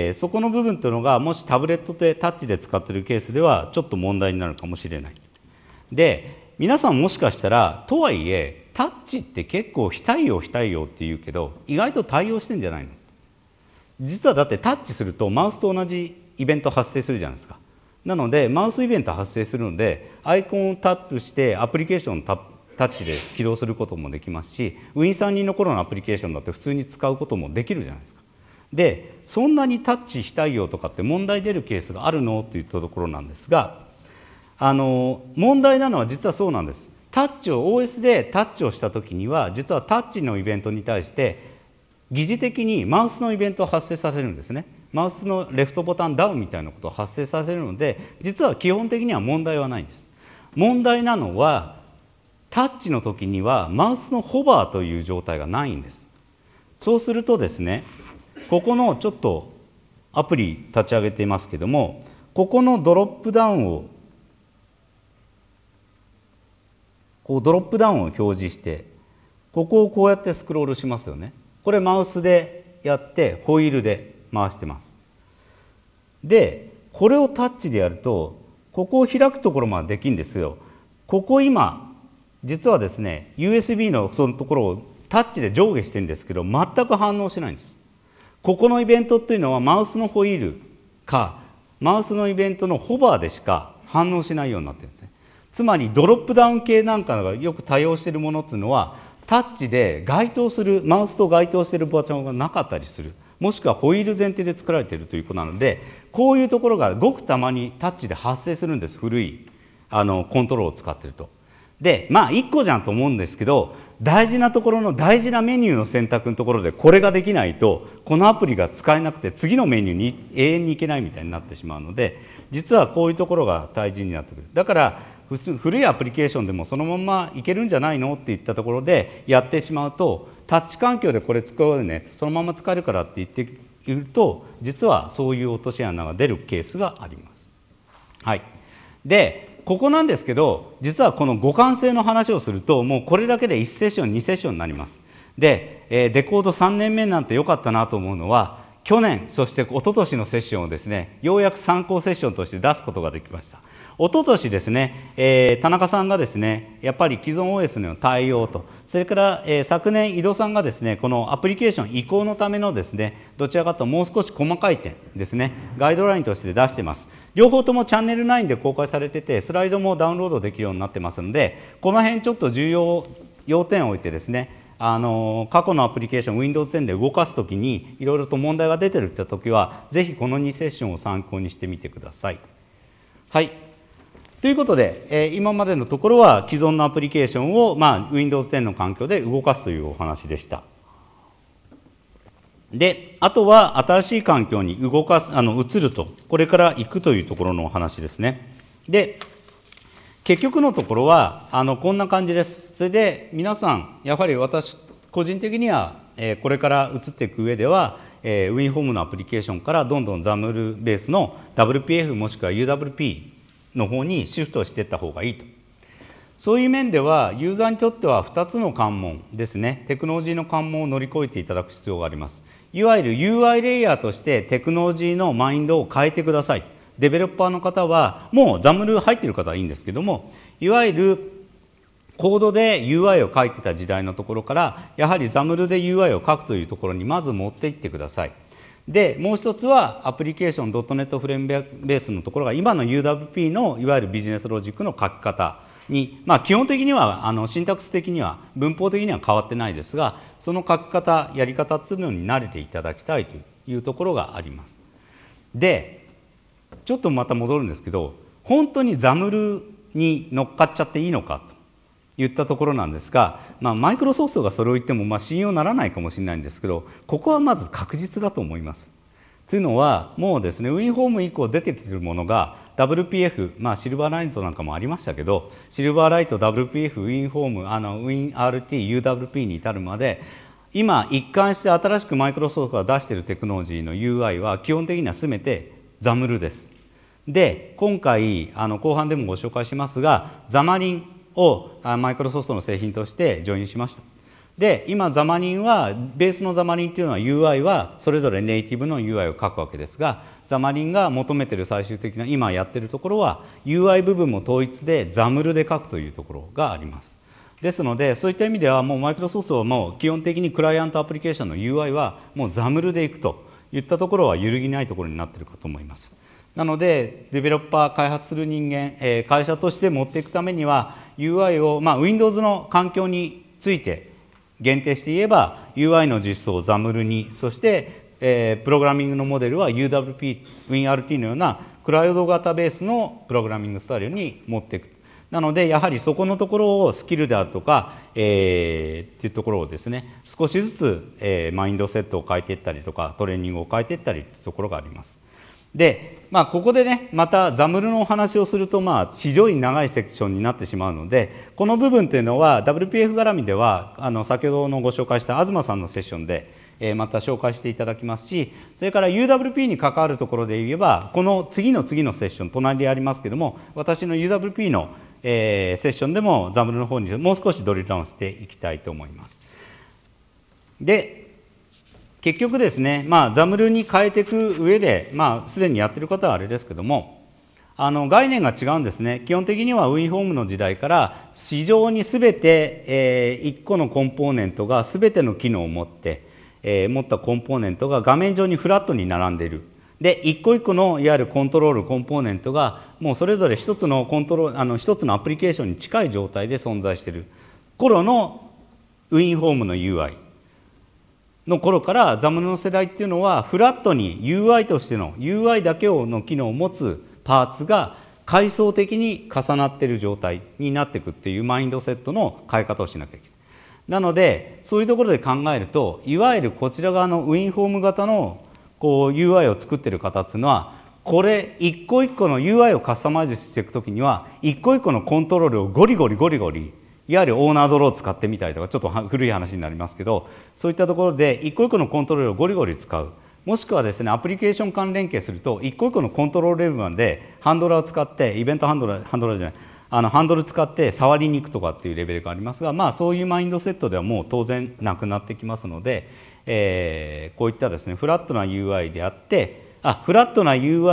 Speaker 1: そこの部分というのがもしタブレットでタッチで使っているケースではちょっと問題になるかもしれない。で皆さんもしかしたらとはいえタッチって結構非対応って言うけど意外と対応してんじゃないの。実はだってタッチするとマウスと同じイベント発生するじゃないですか。なのでマウスイベント発生するのでアイコンをタップしてアプリケーションをタッチで起動することもできますし、Win32の頃のアプリケーションだって普通に使うこともできるじゃないですか。でそんなにタッチ非対応とかって問題出るケースがあるのといったところなんですが、問題なのは実はそうなんです。タッチを OS でタッチをした時には実はタッチのイベントに対して疑似的にマウスのイベントを発生させるんですね。マウスのレフトボタンダウンみたいなことを発生させるので実は基本的には問題はないんです。問題なのはタッチの時にはマウスのホバーという状態がないんです。そうするとですね、ここのちょっとアプリ立ち上げていますけども、ここのドロップダウンを表示して、ここをこうやってスクロールしますよね。これマウスでやってホイールで回してます。でこれをタッチでやるとここを開くところまでできるんですよ。ここ今実はですね USB のそのところをタッチで上下してるんですけど全く反応しないんです。 ここのイベントっていうのはマウスのホイールかマウスのイベントのホバーでしか反応しないようになってるんですね。つまりドロップダウン系なんかがよく多用しているものっていうのはタッチで該当するマウスと該当しているバージョンがなかったりする、もしくはホイール前提で作られているということなので、こういうところがごくたまにタッチで発生するんです。古いコントロールを使っていると。で1個じゃんと思うんですけど、大事なところの大事なメニューの選択のところでこれができないとこのアプリが使えなくて次のメニューに永遠に行けないみたいになってしまうので、実はこういうところが大事になってくる。だから古いアプリケーションでもそのままいけるんじゃないのっていったところでやってしまうと、タッチ環境でこれ使うよね、そのまま使えるからって言っていると、実はそういう落とし穴が出るケースがあります。はい、でここなんですけど、実はこの互換性の話をするともうこれだけで1セッション2セッションになります。でデコード3年目なんて良かったなと思うのは、去年そして一昨年のセッションをですね、ようやく参考セッションとして出すことができました。一昨年ですね、田中さんがですね、やっぱり既存 OS の対応と、それから、昨年井戸さんがですね、このアプリケーション移行のためのですね、どちらかともう少し細かい点ですね、ガイドラインとして出しています。両方ともチャンネル9で公開されてて、スライドもダウンロードできるようになってますので、この辺ちょっと要点を置いてですね、過去のアプリケーション Windows 10で動かすときにいろいろと問題が出てるってときは、ぜひこの2セッションを参考にしてみてください。はい、ということで、今までのところは既存のアプリケーションを、Windows 10の環境で動かすというお話でした。で、あとは新しい環境に移ると、これから行くというところのお話ですね。で、結局のところはこんな感じです。それで皆さん、やはり私個人的には、これから移っていく上では、WinHome のアプリケーションからどんどん XAML ベースの WPF もしくは UWP の方にシフトしていった方がいいと。そういう面ではユーザーにとっては2つの関門ですね、テクノロジーの関門を乗り越えていただく必要があります。いわゆる UI レイヤーとしてテクノロジーのマインドを変えてください。デベロッパーの方はもう XAML 入っている方はいいんですけども、いわゆるコードで UI を書いてた時代のところから、やはり XAML で UI を書くというところにまず持っていってください。でもう一つはアプリケーション .NET フレームベースのところが今の UWP のいわゆるビジネスロジックの書き方に、基本的にはシンタックス的には文法的には変わってないですが、その書き方やり方っていうのに慣れていただきたいというところがあります。でちょっとまた戻るんですけど、本当に XAML に乗っかっちゃっていいのかと言ったところなんですが、マイクロソフトがそれを言っても信用ならないかもしれないんですけど、ここはまず確実だと思います。というのはもうですね、WinHome 以降出てきているものが WPF、シルバーライトなんかもありましたけど、シルバーライト WPF、WinHome、WinRT、UWP に至るまで今一貫して新しくマイクロソフトが出しているテクノロジーの UI は基本的には全て XAML です。で今回後半でもご紹介しますが、ザマリンをマイクロソフトの製品としてジョインしました。で今ザマリンはベースのザマリンというのは UI はそれぞれネイティブの UI を書くわけですが、ザマリンが求めている最終的な今やっているところは UI 部分も統一で XAML で書くというところがあります。ですのでそういった意味ではもうマイクロソフトはもう基本的にクライアントアプリケーションの UI はもう XAML でいくといったところは揺るぎないところになっているかと思います。なのでデベロッパー開発する人間、会社として持っていくためには UI を、Windows の環境について限定して言えば UI の実装を XAML に、そして、プログラミングのモデルは UWP、WinRT のようなクラウド型ベースのプログラミングスタイルに持っていく。なのでやはりそこのところをスキルであるとか、っていうところをですね少しずつ、マインドセットを変えていったりとかトレーニングを変えていったりというところがあります。でここでねまた XAML のお話をすると非常に長いセクションになってしまうので、この部分というのは WPF 絡みでは先ほどのご紹介した東さんのセッションでまた紹介していただきますし、それから UWP に関わるところで言えばこの次のセッション隣でありますけども、私の UWP のセッションでも XAML の方にもう少しドリルダウンしていきたいと思います。で結局ですね、XAML に変えていく上で、すでにやってる方はあれですけども、概念が違うんですね。基本的には WinHome の時代から市場にすべて、1個のコンポーネントがすべての機能を持って、 持ったコンポーネントが画面上にフラットに並んでいる。で一個一個のいわゆるコントロールコンポーネントがもうそれぞれ一つの一つのアプリケーションに近い状態で存在している頃のウィンホームの UI の頃から、ザムの世代っていうのはフラットに UI としての UI だけの機能を持つパーツが階層的に重なっている状態になっていくっていうマインドセットの変え方をしなきゃいけない。なのでそういうところで考えると、いわゆるこちら側のウィンホーム型のこう UI を作っている方っていうのは、これ一個一個の UI をカスタマイズしていくときには一個一個のコントロールをゴリゴリいわゆるオーナードローを使ってみたりとか、ちょっと古い話になりますけど、そういったところで一個一個のコントロールをゴリゴリ使う、もしくはですねアプリケーション間連携すると一個一個のコントロールレベルまでハンドラーを使ってイベントハンドラーじゃないハンドル使って触りに行くとかっていうレベルがありますが、そういうマインドセットではもう当然なくなってきますので、こういったですねフラットな UI であって、フラットな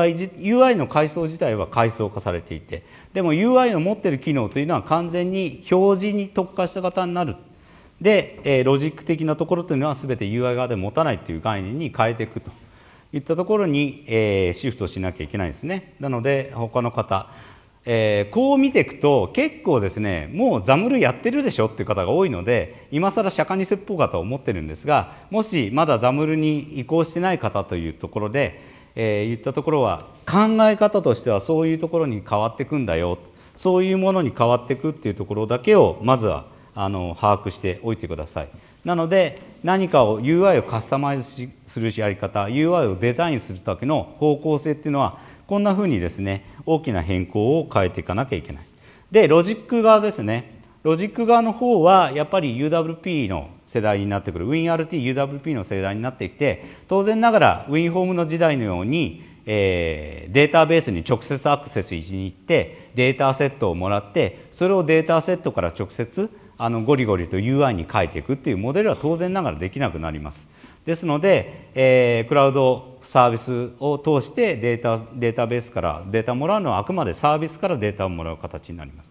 Speaker 1: UI の階層自体は階層化されていて、でも UI の持っている機能というのは完全に表示に特化した型になる。で、ロジック的なところというのは全て UI 側で持たないという概念に変えていくといったところに、シフトしなきゃいけないですね。なので他の方、こう見ていくと結構ですね、もうザムルやってるでしょっていう方が多いので、今更釈迦に説法かと思ってるんですが、もしまだザムルに移行してない方というところで、言ったところは考え方としてはそういうところに変わっていくんだよ、そういうものに変わっていくっていうところだけをまずは把握しておいてください。なので何かを UI をカスタマイズするやり方、 UI をデザインするだけの方向性っていうのはこんなふうにですね大きな変更を変えていかなきゃいけない。でロジック側ですね、ロジック側の方はやっぱり UWP の世代になってくる、 WinRT、UWP の世代になってきて、当然ながら WinHome の時代のように、データベースに直接アクセスしに行ってデータセットをもらって、それをデータセットから直接ゴリゴリと UI に変えていくっていうモデルは当然ながらできなくなります。ですので、クラウドサービスを通してデータベースからデータをもらうのはあくまでサービスからデータをもらう形になります。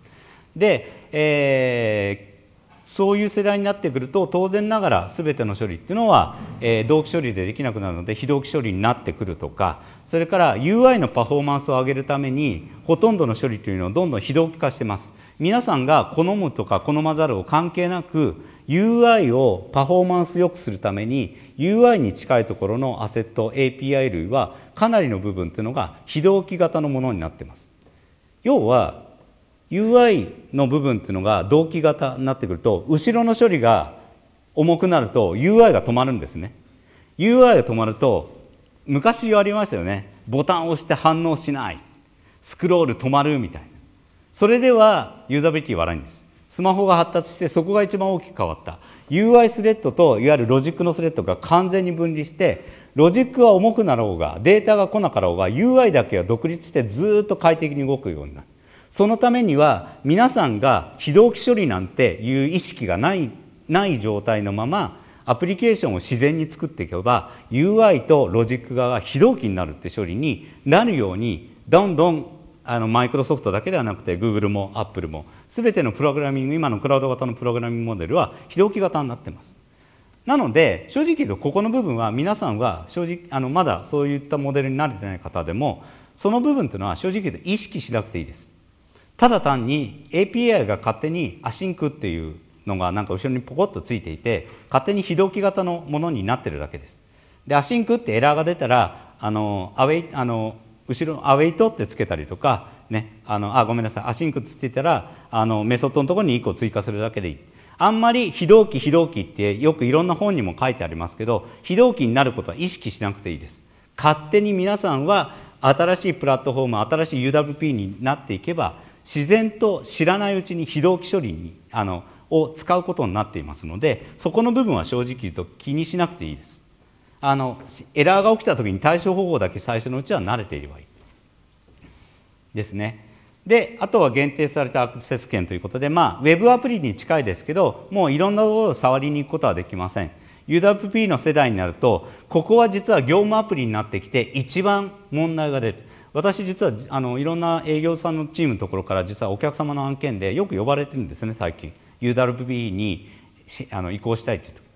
Speaker 1: で、そういう世代になってくると当然ながら全ての処理っていうのは、同期処理でできなくなるので非同期処理になってくるとか、それから UI のパフォーマンスを上げるためにほとんどの処理というのをどんどん非同期化してます。皆さんが好むとか好まざるを関係なく UI をパフォーマンス良くするために UI に近いところのアセット API 類はかなりの部分というのが非同期型のものになっています。要は UI の部分っていうのが同期型になってくると、後ろの処理が重くなると UI が止まるんですね。 UI が止まると昔言われましたよね、ボタンを押して反応しない、スクロール止まるみたいな。それではユーザビリティ悪いんです。スマホが発達してそこが一番大きく変わった。 UI スレッドといわゆるロジックのスレッドが完全に分離して、ロジックは重くなろうがデータが来なかろうが UI だけは独立してずっと快適に動くようになる。そのためには皆さんが非同期処理なんていう意識がない状態のままアプリケーションを自然に作っていけば UI とロジック側が非同期になるって処理になるように、どんどんマイクロソフトだけではなくて Google も Apple も全てのプログラミング、今のクラウド型のプログラミングモデルは非同期型になっています。なので正直言うとここの部分は皆さんは正直まだそういったモデルに慣れてない方でもその部分というのは正直言うと意識しなくていいです。ただ単に API が勝手にアシンクっていうのがなんか後ろにポコッとついていて勝手に非同期型のものになっているだけです。でアシンクってエラーが出たらアウェイトってつけたりとかね、ごめんなさい、アシンクってつけたらメソッドのところに1個追加するだけでいい。あんまり非同期ってよくいろんな本にも書いてありますけど、非同期になることは意識しなくていいです。勝手に皆さんは新しいプラットフォーム、新しい UWP になっていけば自然と知らないうちに非同期処理を使うことになっていますので、そこの部分は正直言うと気にしなくていいです。エラーが起きた時に対処方法だけ最初のうちは慣れていればいいですね。であとは限定されたアクセス権ということで、ウェブアプリに近いですけど、もういろんなところを触りに行くことはできません。 UWP の世代になるとここは実は業務アプリになってきて一番問題が出る。私実はいろんな営業さんのチームのところから実はお客様の案件でよく呼ばれてるんですね。最近 UWP に移行したいって言うと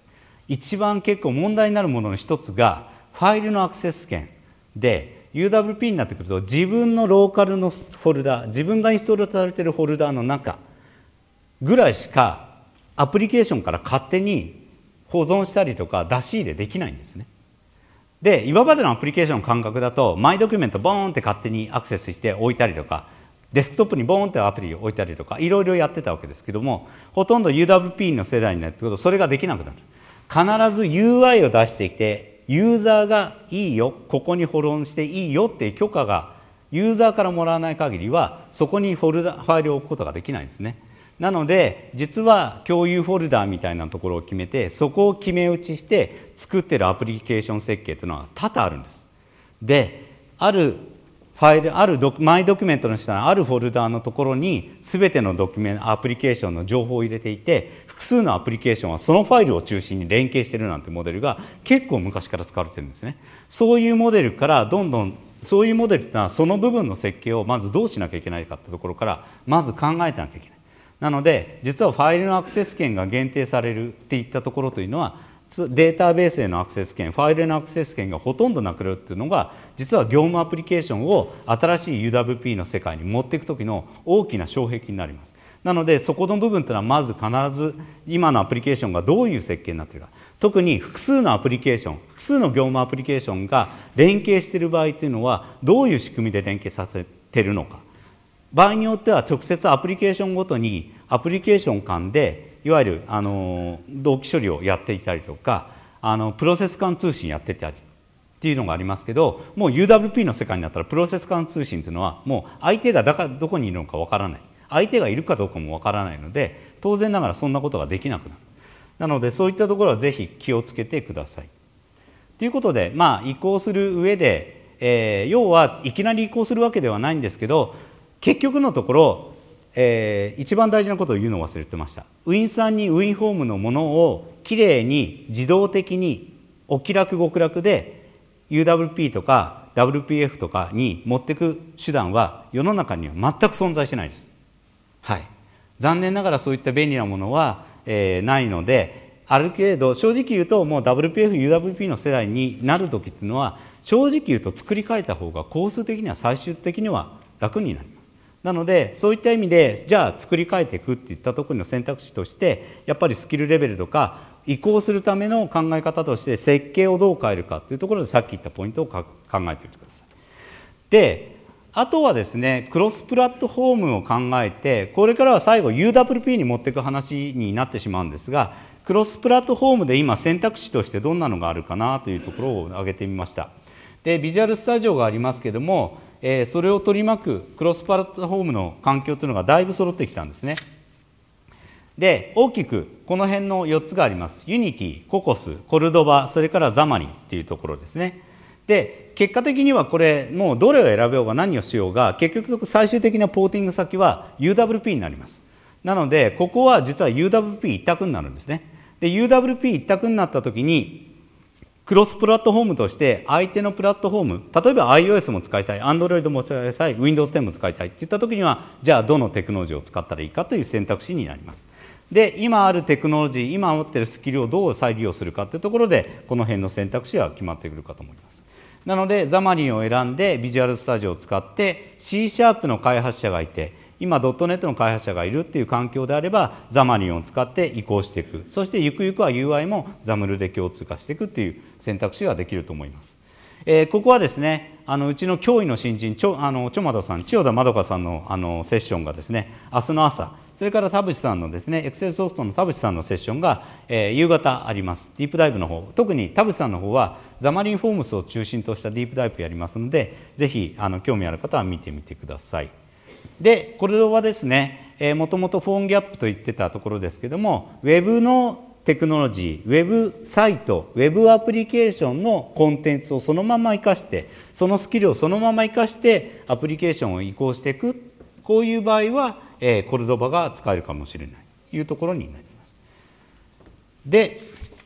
Speaker 1: 一番結構問題になるものの一つがファイルのアクセス権で、 UWP になってくると自分のローカルのフォルダ、自分がインストールされているフォルダの中ぐらいしかアプリケーションから勝手に保存したりとか出し入れできないんですね。で、今までのアプリケーションの感覚だとマイドキュメントボーンって勝手にアクセスして置いたりとか、デスクトップにボーンってアプリを置いたりとかいろいろやってたわけですけども、ほとんど UWP の世代になってくるとそれができなくなる。必ず UI を出してきてユーザーがいいよ、ここに保存していいよっていう許可がユーザーからもらわない限りはそこにファイルを置くことができないんですね。なので実は共有フォルダーみたいなところを決めて、そこを決め打ちして作ってるアプリケーション設計というのは多々あるんです。で、あるファイル、あるマイドキュメントの下のあるフォルダーのところに全てのアプリケーションの情報を入れていて、複数のアプリケーションはそのファイルを中心に連携しているなんてモデルが結構昔から使われてるんですね。そういうモデルからどんどん、そういうモデルっていうのはその部分の設計をまずどうしなきゃいけないかってところからまず考えてなきゃいけない。なので実はファイルのアクセス権が限定されるっていったところというのは、データベースへのアクセス権、ファイルへのアクセス権がほとんどなくなるっていうのが、実は業務アプリケーションを新しい UWP の世界に持っていく時の大きな障壁になります。なのでそこの部分というのはまず必ず今のアプリケーションがどういう設計になっているか、特に複数のアプリケーション、複数の業務アプリケーションが連携している場合というのはどういう仕組みで連携させているのか、場合によっては直接アプリケーションごとにアプリケーション間でいわゆる同期処理をやっていたりとか、プロセス間通信やってたりっていうのがありますけど、もう UWP の世界になったらプロセス間通信というのはもう相手がどこにいるのかわからない、相手がいるかどうかもわからないので、当然ながらそんなことができなくなる。なのでそういったところはぜひ気をつけてください。ということで、移行する上で、要はいきなり移行するわけではないんですけど、結局のところ、一番大事なことを言うのを忘れてました。Win3に WinForm のものをきれいに自動的にお気楽極楽で UWP とか WPF とかに持っていく手段は世の中には全く存在してないです。はい、残念ながらそういった便利なものは、ないので、ある程度正直言うともう WPF、UWP の世代になる時っていうのは正直言うと作り変えた方が工数的には最終的には楽になります。なのでそういった意味でじゃあ作り変えていくっていったところの選択肢としてやっぱりスキルレベルとか移行するための考え方として設計をどう変えるかっていうところでさっき言ったポイントを考えておいてください。で、あとはですね、クロスプラットフォームを考えて、これからは最後 UWP に持っていく話になってしまうんですが、クロスプラットフォームで今選択肢としてどんなのがあるかなというところを挙げてみました。で、ビジュアルスタジオがありますけども、それを取り巻くクロスプラットフォームの環境というのがだいぶ揃ってきたんですね。で、大きくこの辺の4つがあります。ユニティ、ココス、コルドバ、それからザマリンっていうところですね。で、結果的にはこれもうどれを選べようが何をしようが結局最終的なポーティング先は UWP になります。なのでここは実は UWP 一択になるんですね。で、UWP 一択になった時にクロスプラットフォームとして相手のプラットフォーム、例えば iOS も使いたい、Android も使いたい、Windows 10も使いたいっていった時にはじゃあどのテクノロジーを使ったらいいかという選択肢になります。で、今あるテクノロジー、今持っているスキルをどう再利用するかというところでこの辺の選択肢は決まってくるかと思います。なのでザマリンを選んでビジュアルスタジオを使って C# の開発者がいて今 .NET の開発者がいるっていう環境であればザマリンを使って移行していく、そしてゆくゆくは UI もザムルで共通化していくっていう選択肢ができると思います。ここはですね、うちの驚異の新人ちょまどさん、千代田まどかさんのセッションがですね明日の朝、それから田淵さんのですねエクセルソフトの田淵さんのセッションが、夕方あります。ディープダイブの方、特に田淵さんの方はザマリンフォームスを中心としたディープダイブやりますのでぜひ興味ある方は見てみてください。で、これはですね、もともとフォーンギャップと言ってたところですけども、ウェブのテクノロジー、ウェブサイト、ウェブアプリケーションのコンテンツをそのまま生かして、そのスキルをそのまま生かしてアプリケーションを移行していく、こういう場合は、コルドバが使えるかもしれないというところになります。で、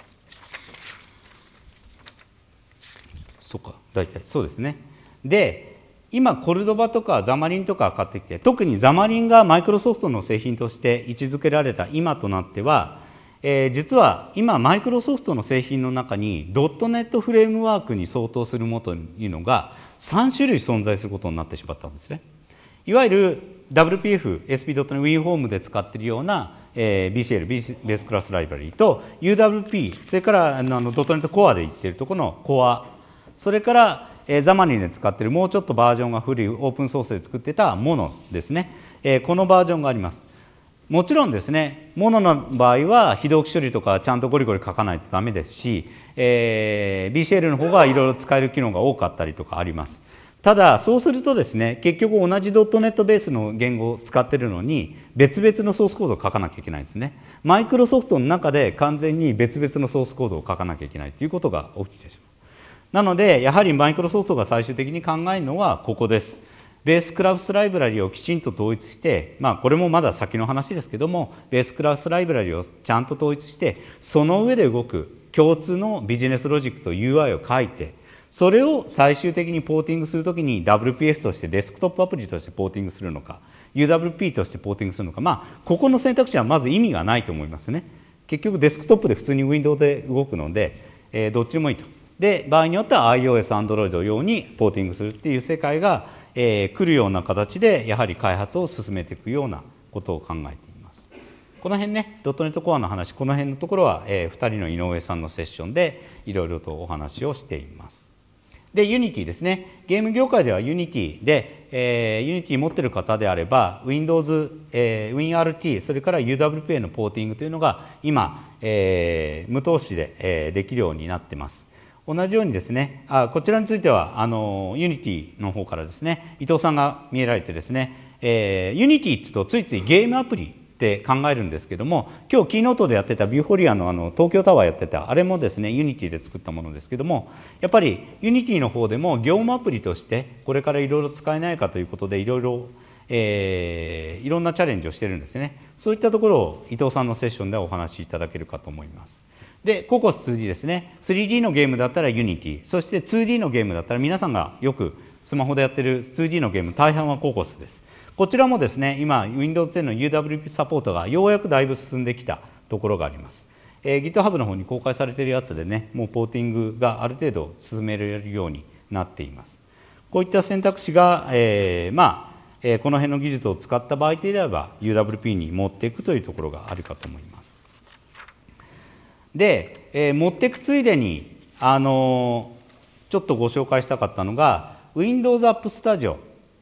Speaker 1: そうか、大体そうですね。で、今コルドバとかザマリンとか買ってきて、特にザマリンがマイクロソフトの製品として位置づけられた今となっては、 実は今マイクロソフトの製品の中に .NET フレームワークに相当するものというのが3種類存在することになってしまったんですね。いわゆる WPF、SP.NET、WinForm で使っているような、BCL、ベースクラスライブラリと UWP、それから.NET Core で言っているところの Core、それからザマニーで使っているもうちょっとバージョンが古いオープンソースで作ってたモノですね。このバージョンがあります。もちろんですね、モノの場合は非同期処理とかちゃんとゴリゴリ書かないとダメですし、BCL の方がいろいろ使える機能が多かったりとかあります。ただそうするとですね、結局同じ .NET ベースの言語を使っているのに別々のソースコードを書かなきゃいけないんですね。マイクロソフトの中で完全に別々のソースコードを書かなきゃいけないということが起きてしまう。なのでやはりマイクロソフトが最終的に考えるのはここです。ベースクラスライブラリをきちんと統一して、これもまだ先の話ですけども、ベースクラスライブラリをちゃんと統一して、その上で動く共通のビジネスロジックと UI を書いて、それを最終的にポーティングするときに WPF としてデスクトップアプリとしてポーティングするのか、UWP としてポーティングするのか、ここの選択肢はまず意味がないと思いますね。結局デスクトップで普通に Windows で動くので、どっちでもいいと。で、場合によっては iOS、Android 用にポーティングするっていう世界が来るような形でやはり開発を進めていくようなことを考えています。この辺ね、.NET Core の話、この辺のところは、2人の井上さんのセッションでいろいろとお話をしています。で、Unity ですね。ゲーム業界では Unity で、Unity 持っている方であれば Windows、WinRT、それから UWP のポーティングというのが今、無投資で、できるようになっています。同じようにですね、こちらについてはUnity の方からですね、伊藤さんが見えられてですね、Unity っていうとついついゲームアプリって考えるんですけども、今日キーノートでやってたビューフォリアの東京タワーやってたあれもですね Unity で作ったものですけども、やっぱり Unity の方でも業務アプリとしてこれからいろいろ使えないかということでいろんなチャレンジをしてるんですね。そういったところを伊藤さんのセッションでお話しいただけるかと思います。で、ココス 2D ですね。3D のゲームだったら Unity、そして 2D のゲームだったら皆さんがよくスマホでやってる 2D のゲーム大半はココスです。こちらもですね、今 Windows 10の UWP サポートがようやくだいぶ進んできたところがあります。GitHub の方に公開されているやつでね、もうポーティングがある程度進められるようになっています。こういった選択肢が、この辺の技術を使った場合であれば UWP に持っていくというところがあるかと思います。で、持っていくついでにちょっとご紹介したかったのが Windows App Studio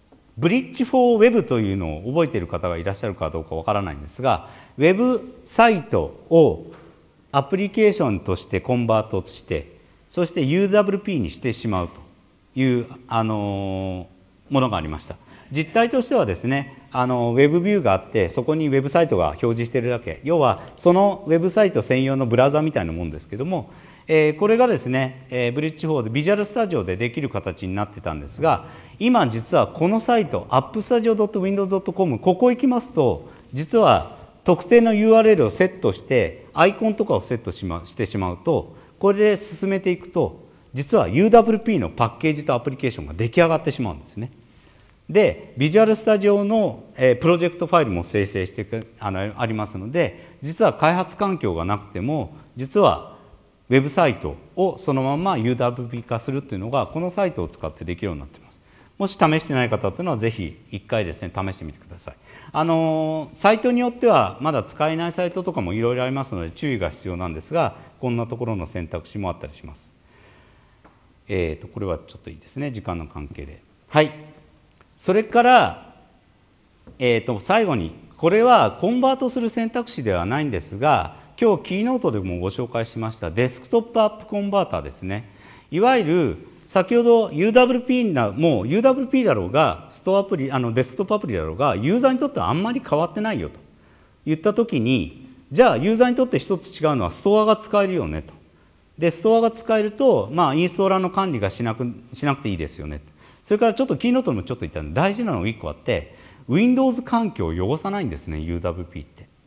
Speaker 1: Bridge for Web というのを覚えている方がいらっしゃるかどうかわからないんですが、ウェブサイトをアプリケーションとしてコンバートして、そして UWP にしてしまうというものがありました。実態としてはですね、ウェブビューがあって、そこにウェブサイトが表示しているだけ、要はそのウェブサイト専用のブラウザみたいなもんですけども、これがですね、ブリッジ4でビジュアルスタジオでできる形になってたんですが、今実はこのサイト appstudio.windows.com ここ行きますと、実は特定の URL をセットしてアイコンとかをセットしてしまうと、これで進めていくと実は UWP のパッケージとアプリケーションが出来上がってしまうんですね。で、ビジュアルスタジオのプロジェクトファイルも生成してありますので、実は開発環境がなくても実はウェブサイトをそのまま UWP 化するっていうのがこのサイトを使ってできるようになっています。もし試してない方っていうのはぜひ一回ですね試してみてください。サイトによってはまだ使えないサイトとかもいろいろありますので注意が必要なんですが、こんなところの選択肢もあったりします。これはちょっといいですね、時間の関係で。はい。それから、最後にこれはコンバートする選択肢ではないんですが、今日キーノートでもご紹介しましたデスクトップアップコンバーターですね。いわゆる先ほど UWP もう UWP だろうがストアアプリデスクトップアプリだろうがユーザーにとってはあんまり変わってないよと言ったときに、じゃあユーザーにとって一つ違うのはストアが使えるよねと。でストアが使えると、インストーラーの管理がしなくていいですよね。それからちょっとキーノートでもちょっと言ったんで大事なのが1個あって、Windows 環境を汚さないんですね、 UWP って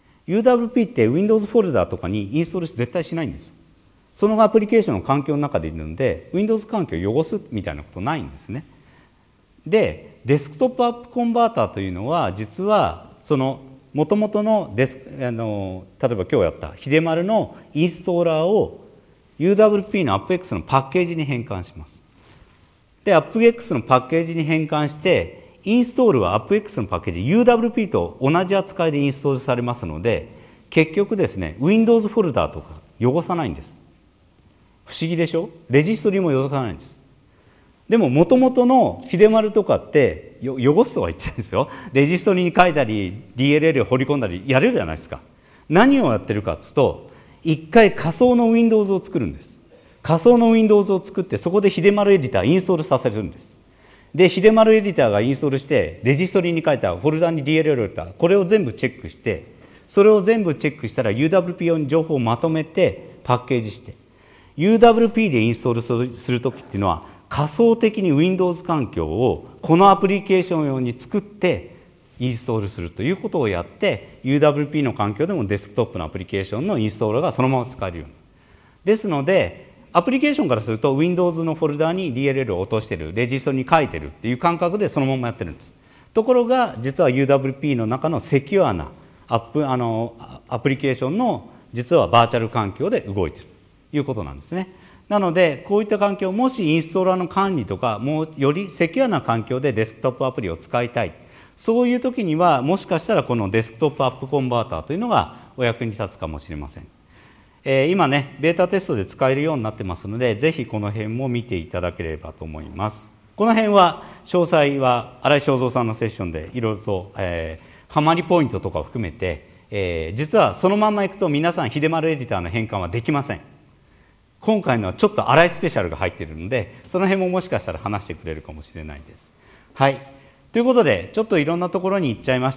Speaker 1: 。UWP って Windows フォルダとかにインストール絶対しないんですよ。そのアプリケーションの環境の中でいるので Windows 環境を汚すみたいなことないんですね。でデスクトップアップコンバーターというのは実はそのもともとの例えば今日やった秀丸のインストーラーを UWP の AppX のパッケージに変換します。で AppX のパッケージに変換してインストールは AppX のパッケージ UWP と同じ扱いでインストールされますので、結局ですね Windows フォルダーとか汚さないんです。不思議でしょ。レジストリも汚さないんです。でももともとの秀丸とかって汚すとは言ってないですよ。レジストリに書いたり DLL を掘り込んだりやれるじゃないですか。何をやってるかっつうと、一回仮想の Windows を作るんです。仮想の Windows を作って、そこで秀丸エディターインストールさせるんです。で秀丸エディターがインストールしてレジストリに書いたフォルダに DLL を入れた、これを全部チェックして、それを全部チェックしたら UWP 用に情報をまとめてパッケージして、 UWP でインストールするときっていうのは仮想的に Windows 環境をこのアプリケーション用に作ってインストールするということをやって、 UWP の環境でもデスクトップのアプリケーションのインストールがそのまま使えるように。ですのでアプリケーションからすると Windows のフォルダに DLL を落としてる、レジストに書いてるっていう感覚でそのままやってるんです。ところが実は UWP の中のセキュアなアプリケーションの実はバーチャル環境で動いているということなんですね。なのでこういった環境、もしインストーラーの管理とかもうよりセキュアな環境でデスクトップアプリを使いたい、そういう時にはもしかしたらこのデスクトップアップコンバーターというのがお役に立つかもしれません。今ねベータテストで使えるようになってますので、ぜひこの辺も見ていただければと思います。この辺は詳細は新井正蔵さんのセッションでいろいろと、ハマりポイントとかを含めて、実はそのままいくと皆さん秀丸エディターの変換はできません。今回のはちょっと荒いスペシャルが入っているので、その辺ももしかしたら話してくれるかもしれないです。はい、ということでちょっといろんなところに行っちゃいました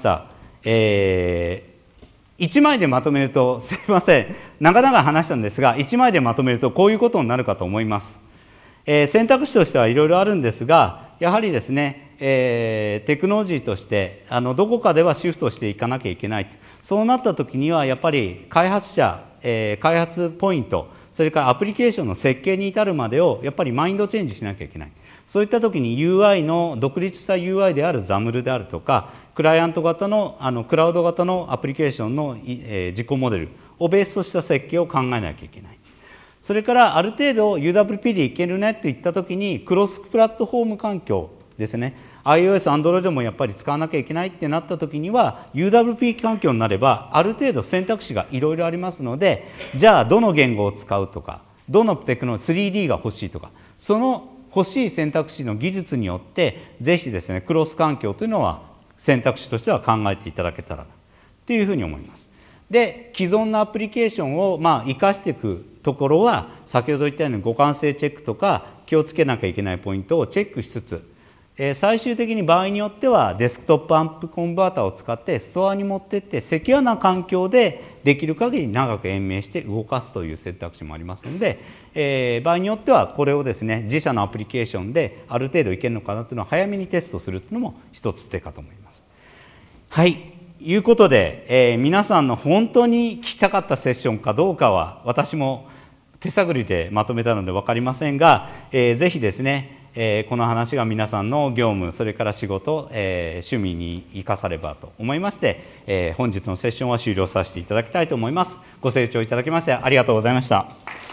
Speaker 1: 。1枚でまとめると、すいません長々話したんですが、1枚でまとめるとこういうことになるかと思います。選択肢としてはいろいろあるんですが、やはりですね、テクノロジーとしてどこかではシフトしていかなきゃいけないと。そうなった時にはやっぱり開発者、開発ポイント、それからアプリケーションの設計に至るまでをやっぱりマインドチェンジしなきゃいけない。そういった時に UI の独立した UI である XAML であるとか、クライアント型のクラウド型のアプリケーションの実行モデルをベースとした設計を考えなきゃいけない。それからある程度 UWP でいけるねっていった時にクロスプラットフォーム環境ですね、 iOS、Android もやっぱり使わなきゃいけないってなった時には UWP 環境になればある程度選択肢がいろいろありますので、じゃあどの言語を使うとか、どのテクノロジー 3D が欲しいとか、その欲しい選択肢の技術によってぜひですねクロス環境というのは選択肢としては考えていただけたらというふうに思います。で既存のアプリケーションを生かしていくところは、先ほど言ったように互換性チェックとか気をつけなきゃいけないポイントをチェックしつつ、最終的に場合によってはデスクトップアップコンバーターを使ってストアに持っていってセキュアな環境でできる限り長く延命して動かすという選択肢もありますので、場合によってはこれをですね自社のアプリケーションである程度いけるのかなというのを早めにテストするというのも一つ手かと思います。はい、いうことで、皆さんの本当に聞きたかったセッションかどうかは私も手探りでまとめたので分かりませんが、ぜひですねこの話が皆さんの業務、それから仕事、趣味に生かさればと思いまして、本日のセッションは終了させていただきたいと思います。ご清聴いただきましてありがとうございました。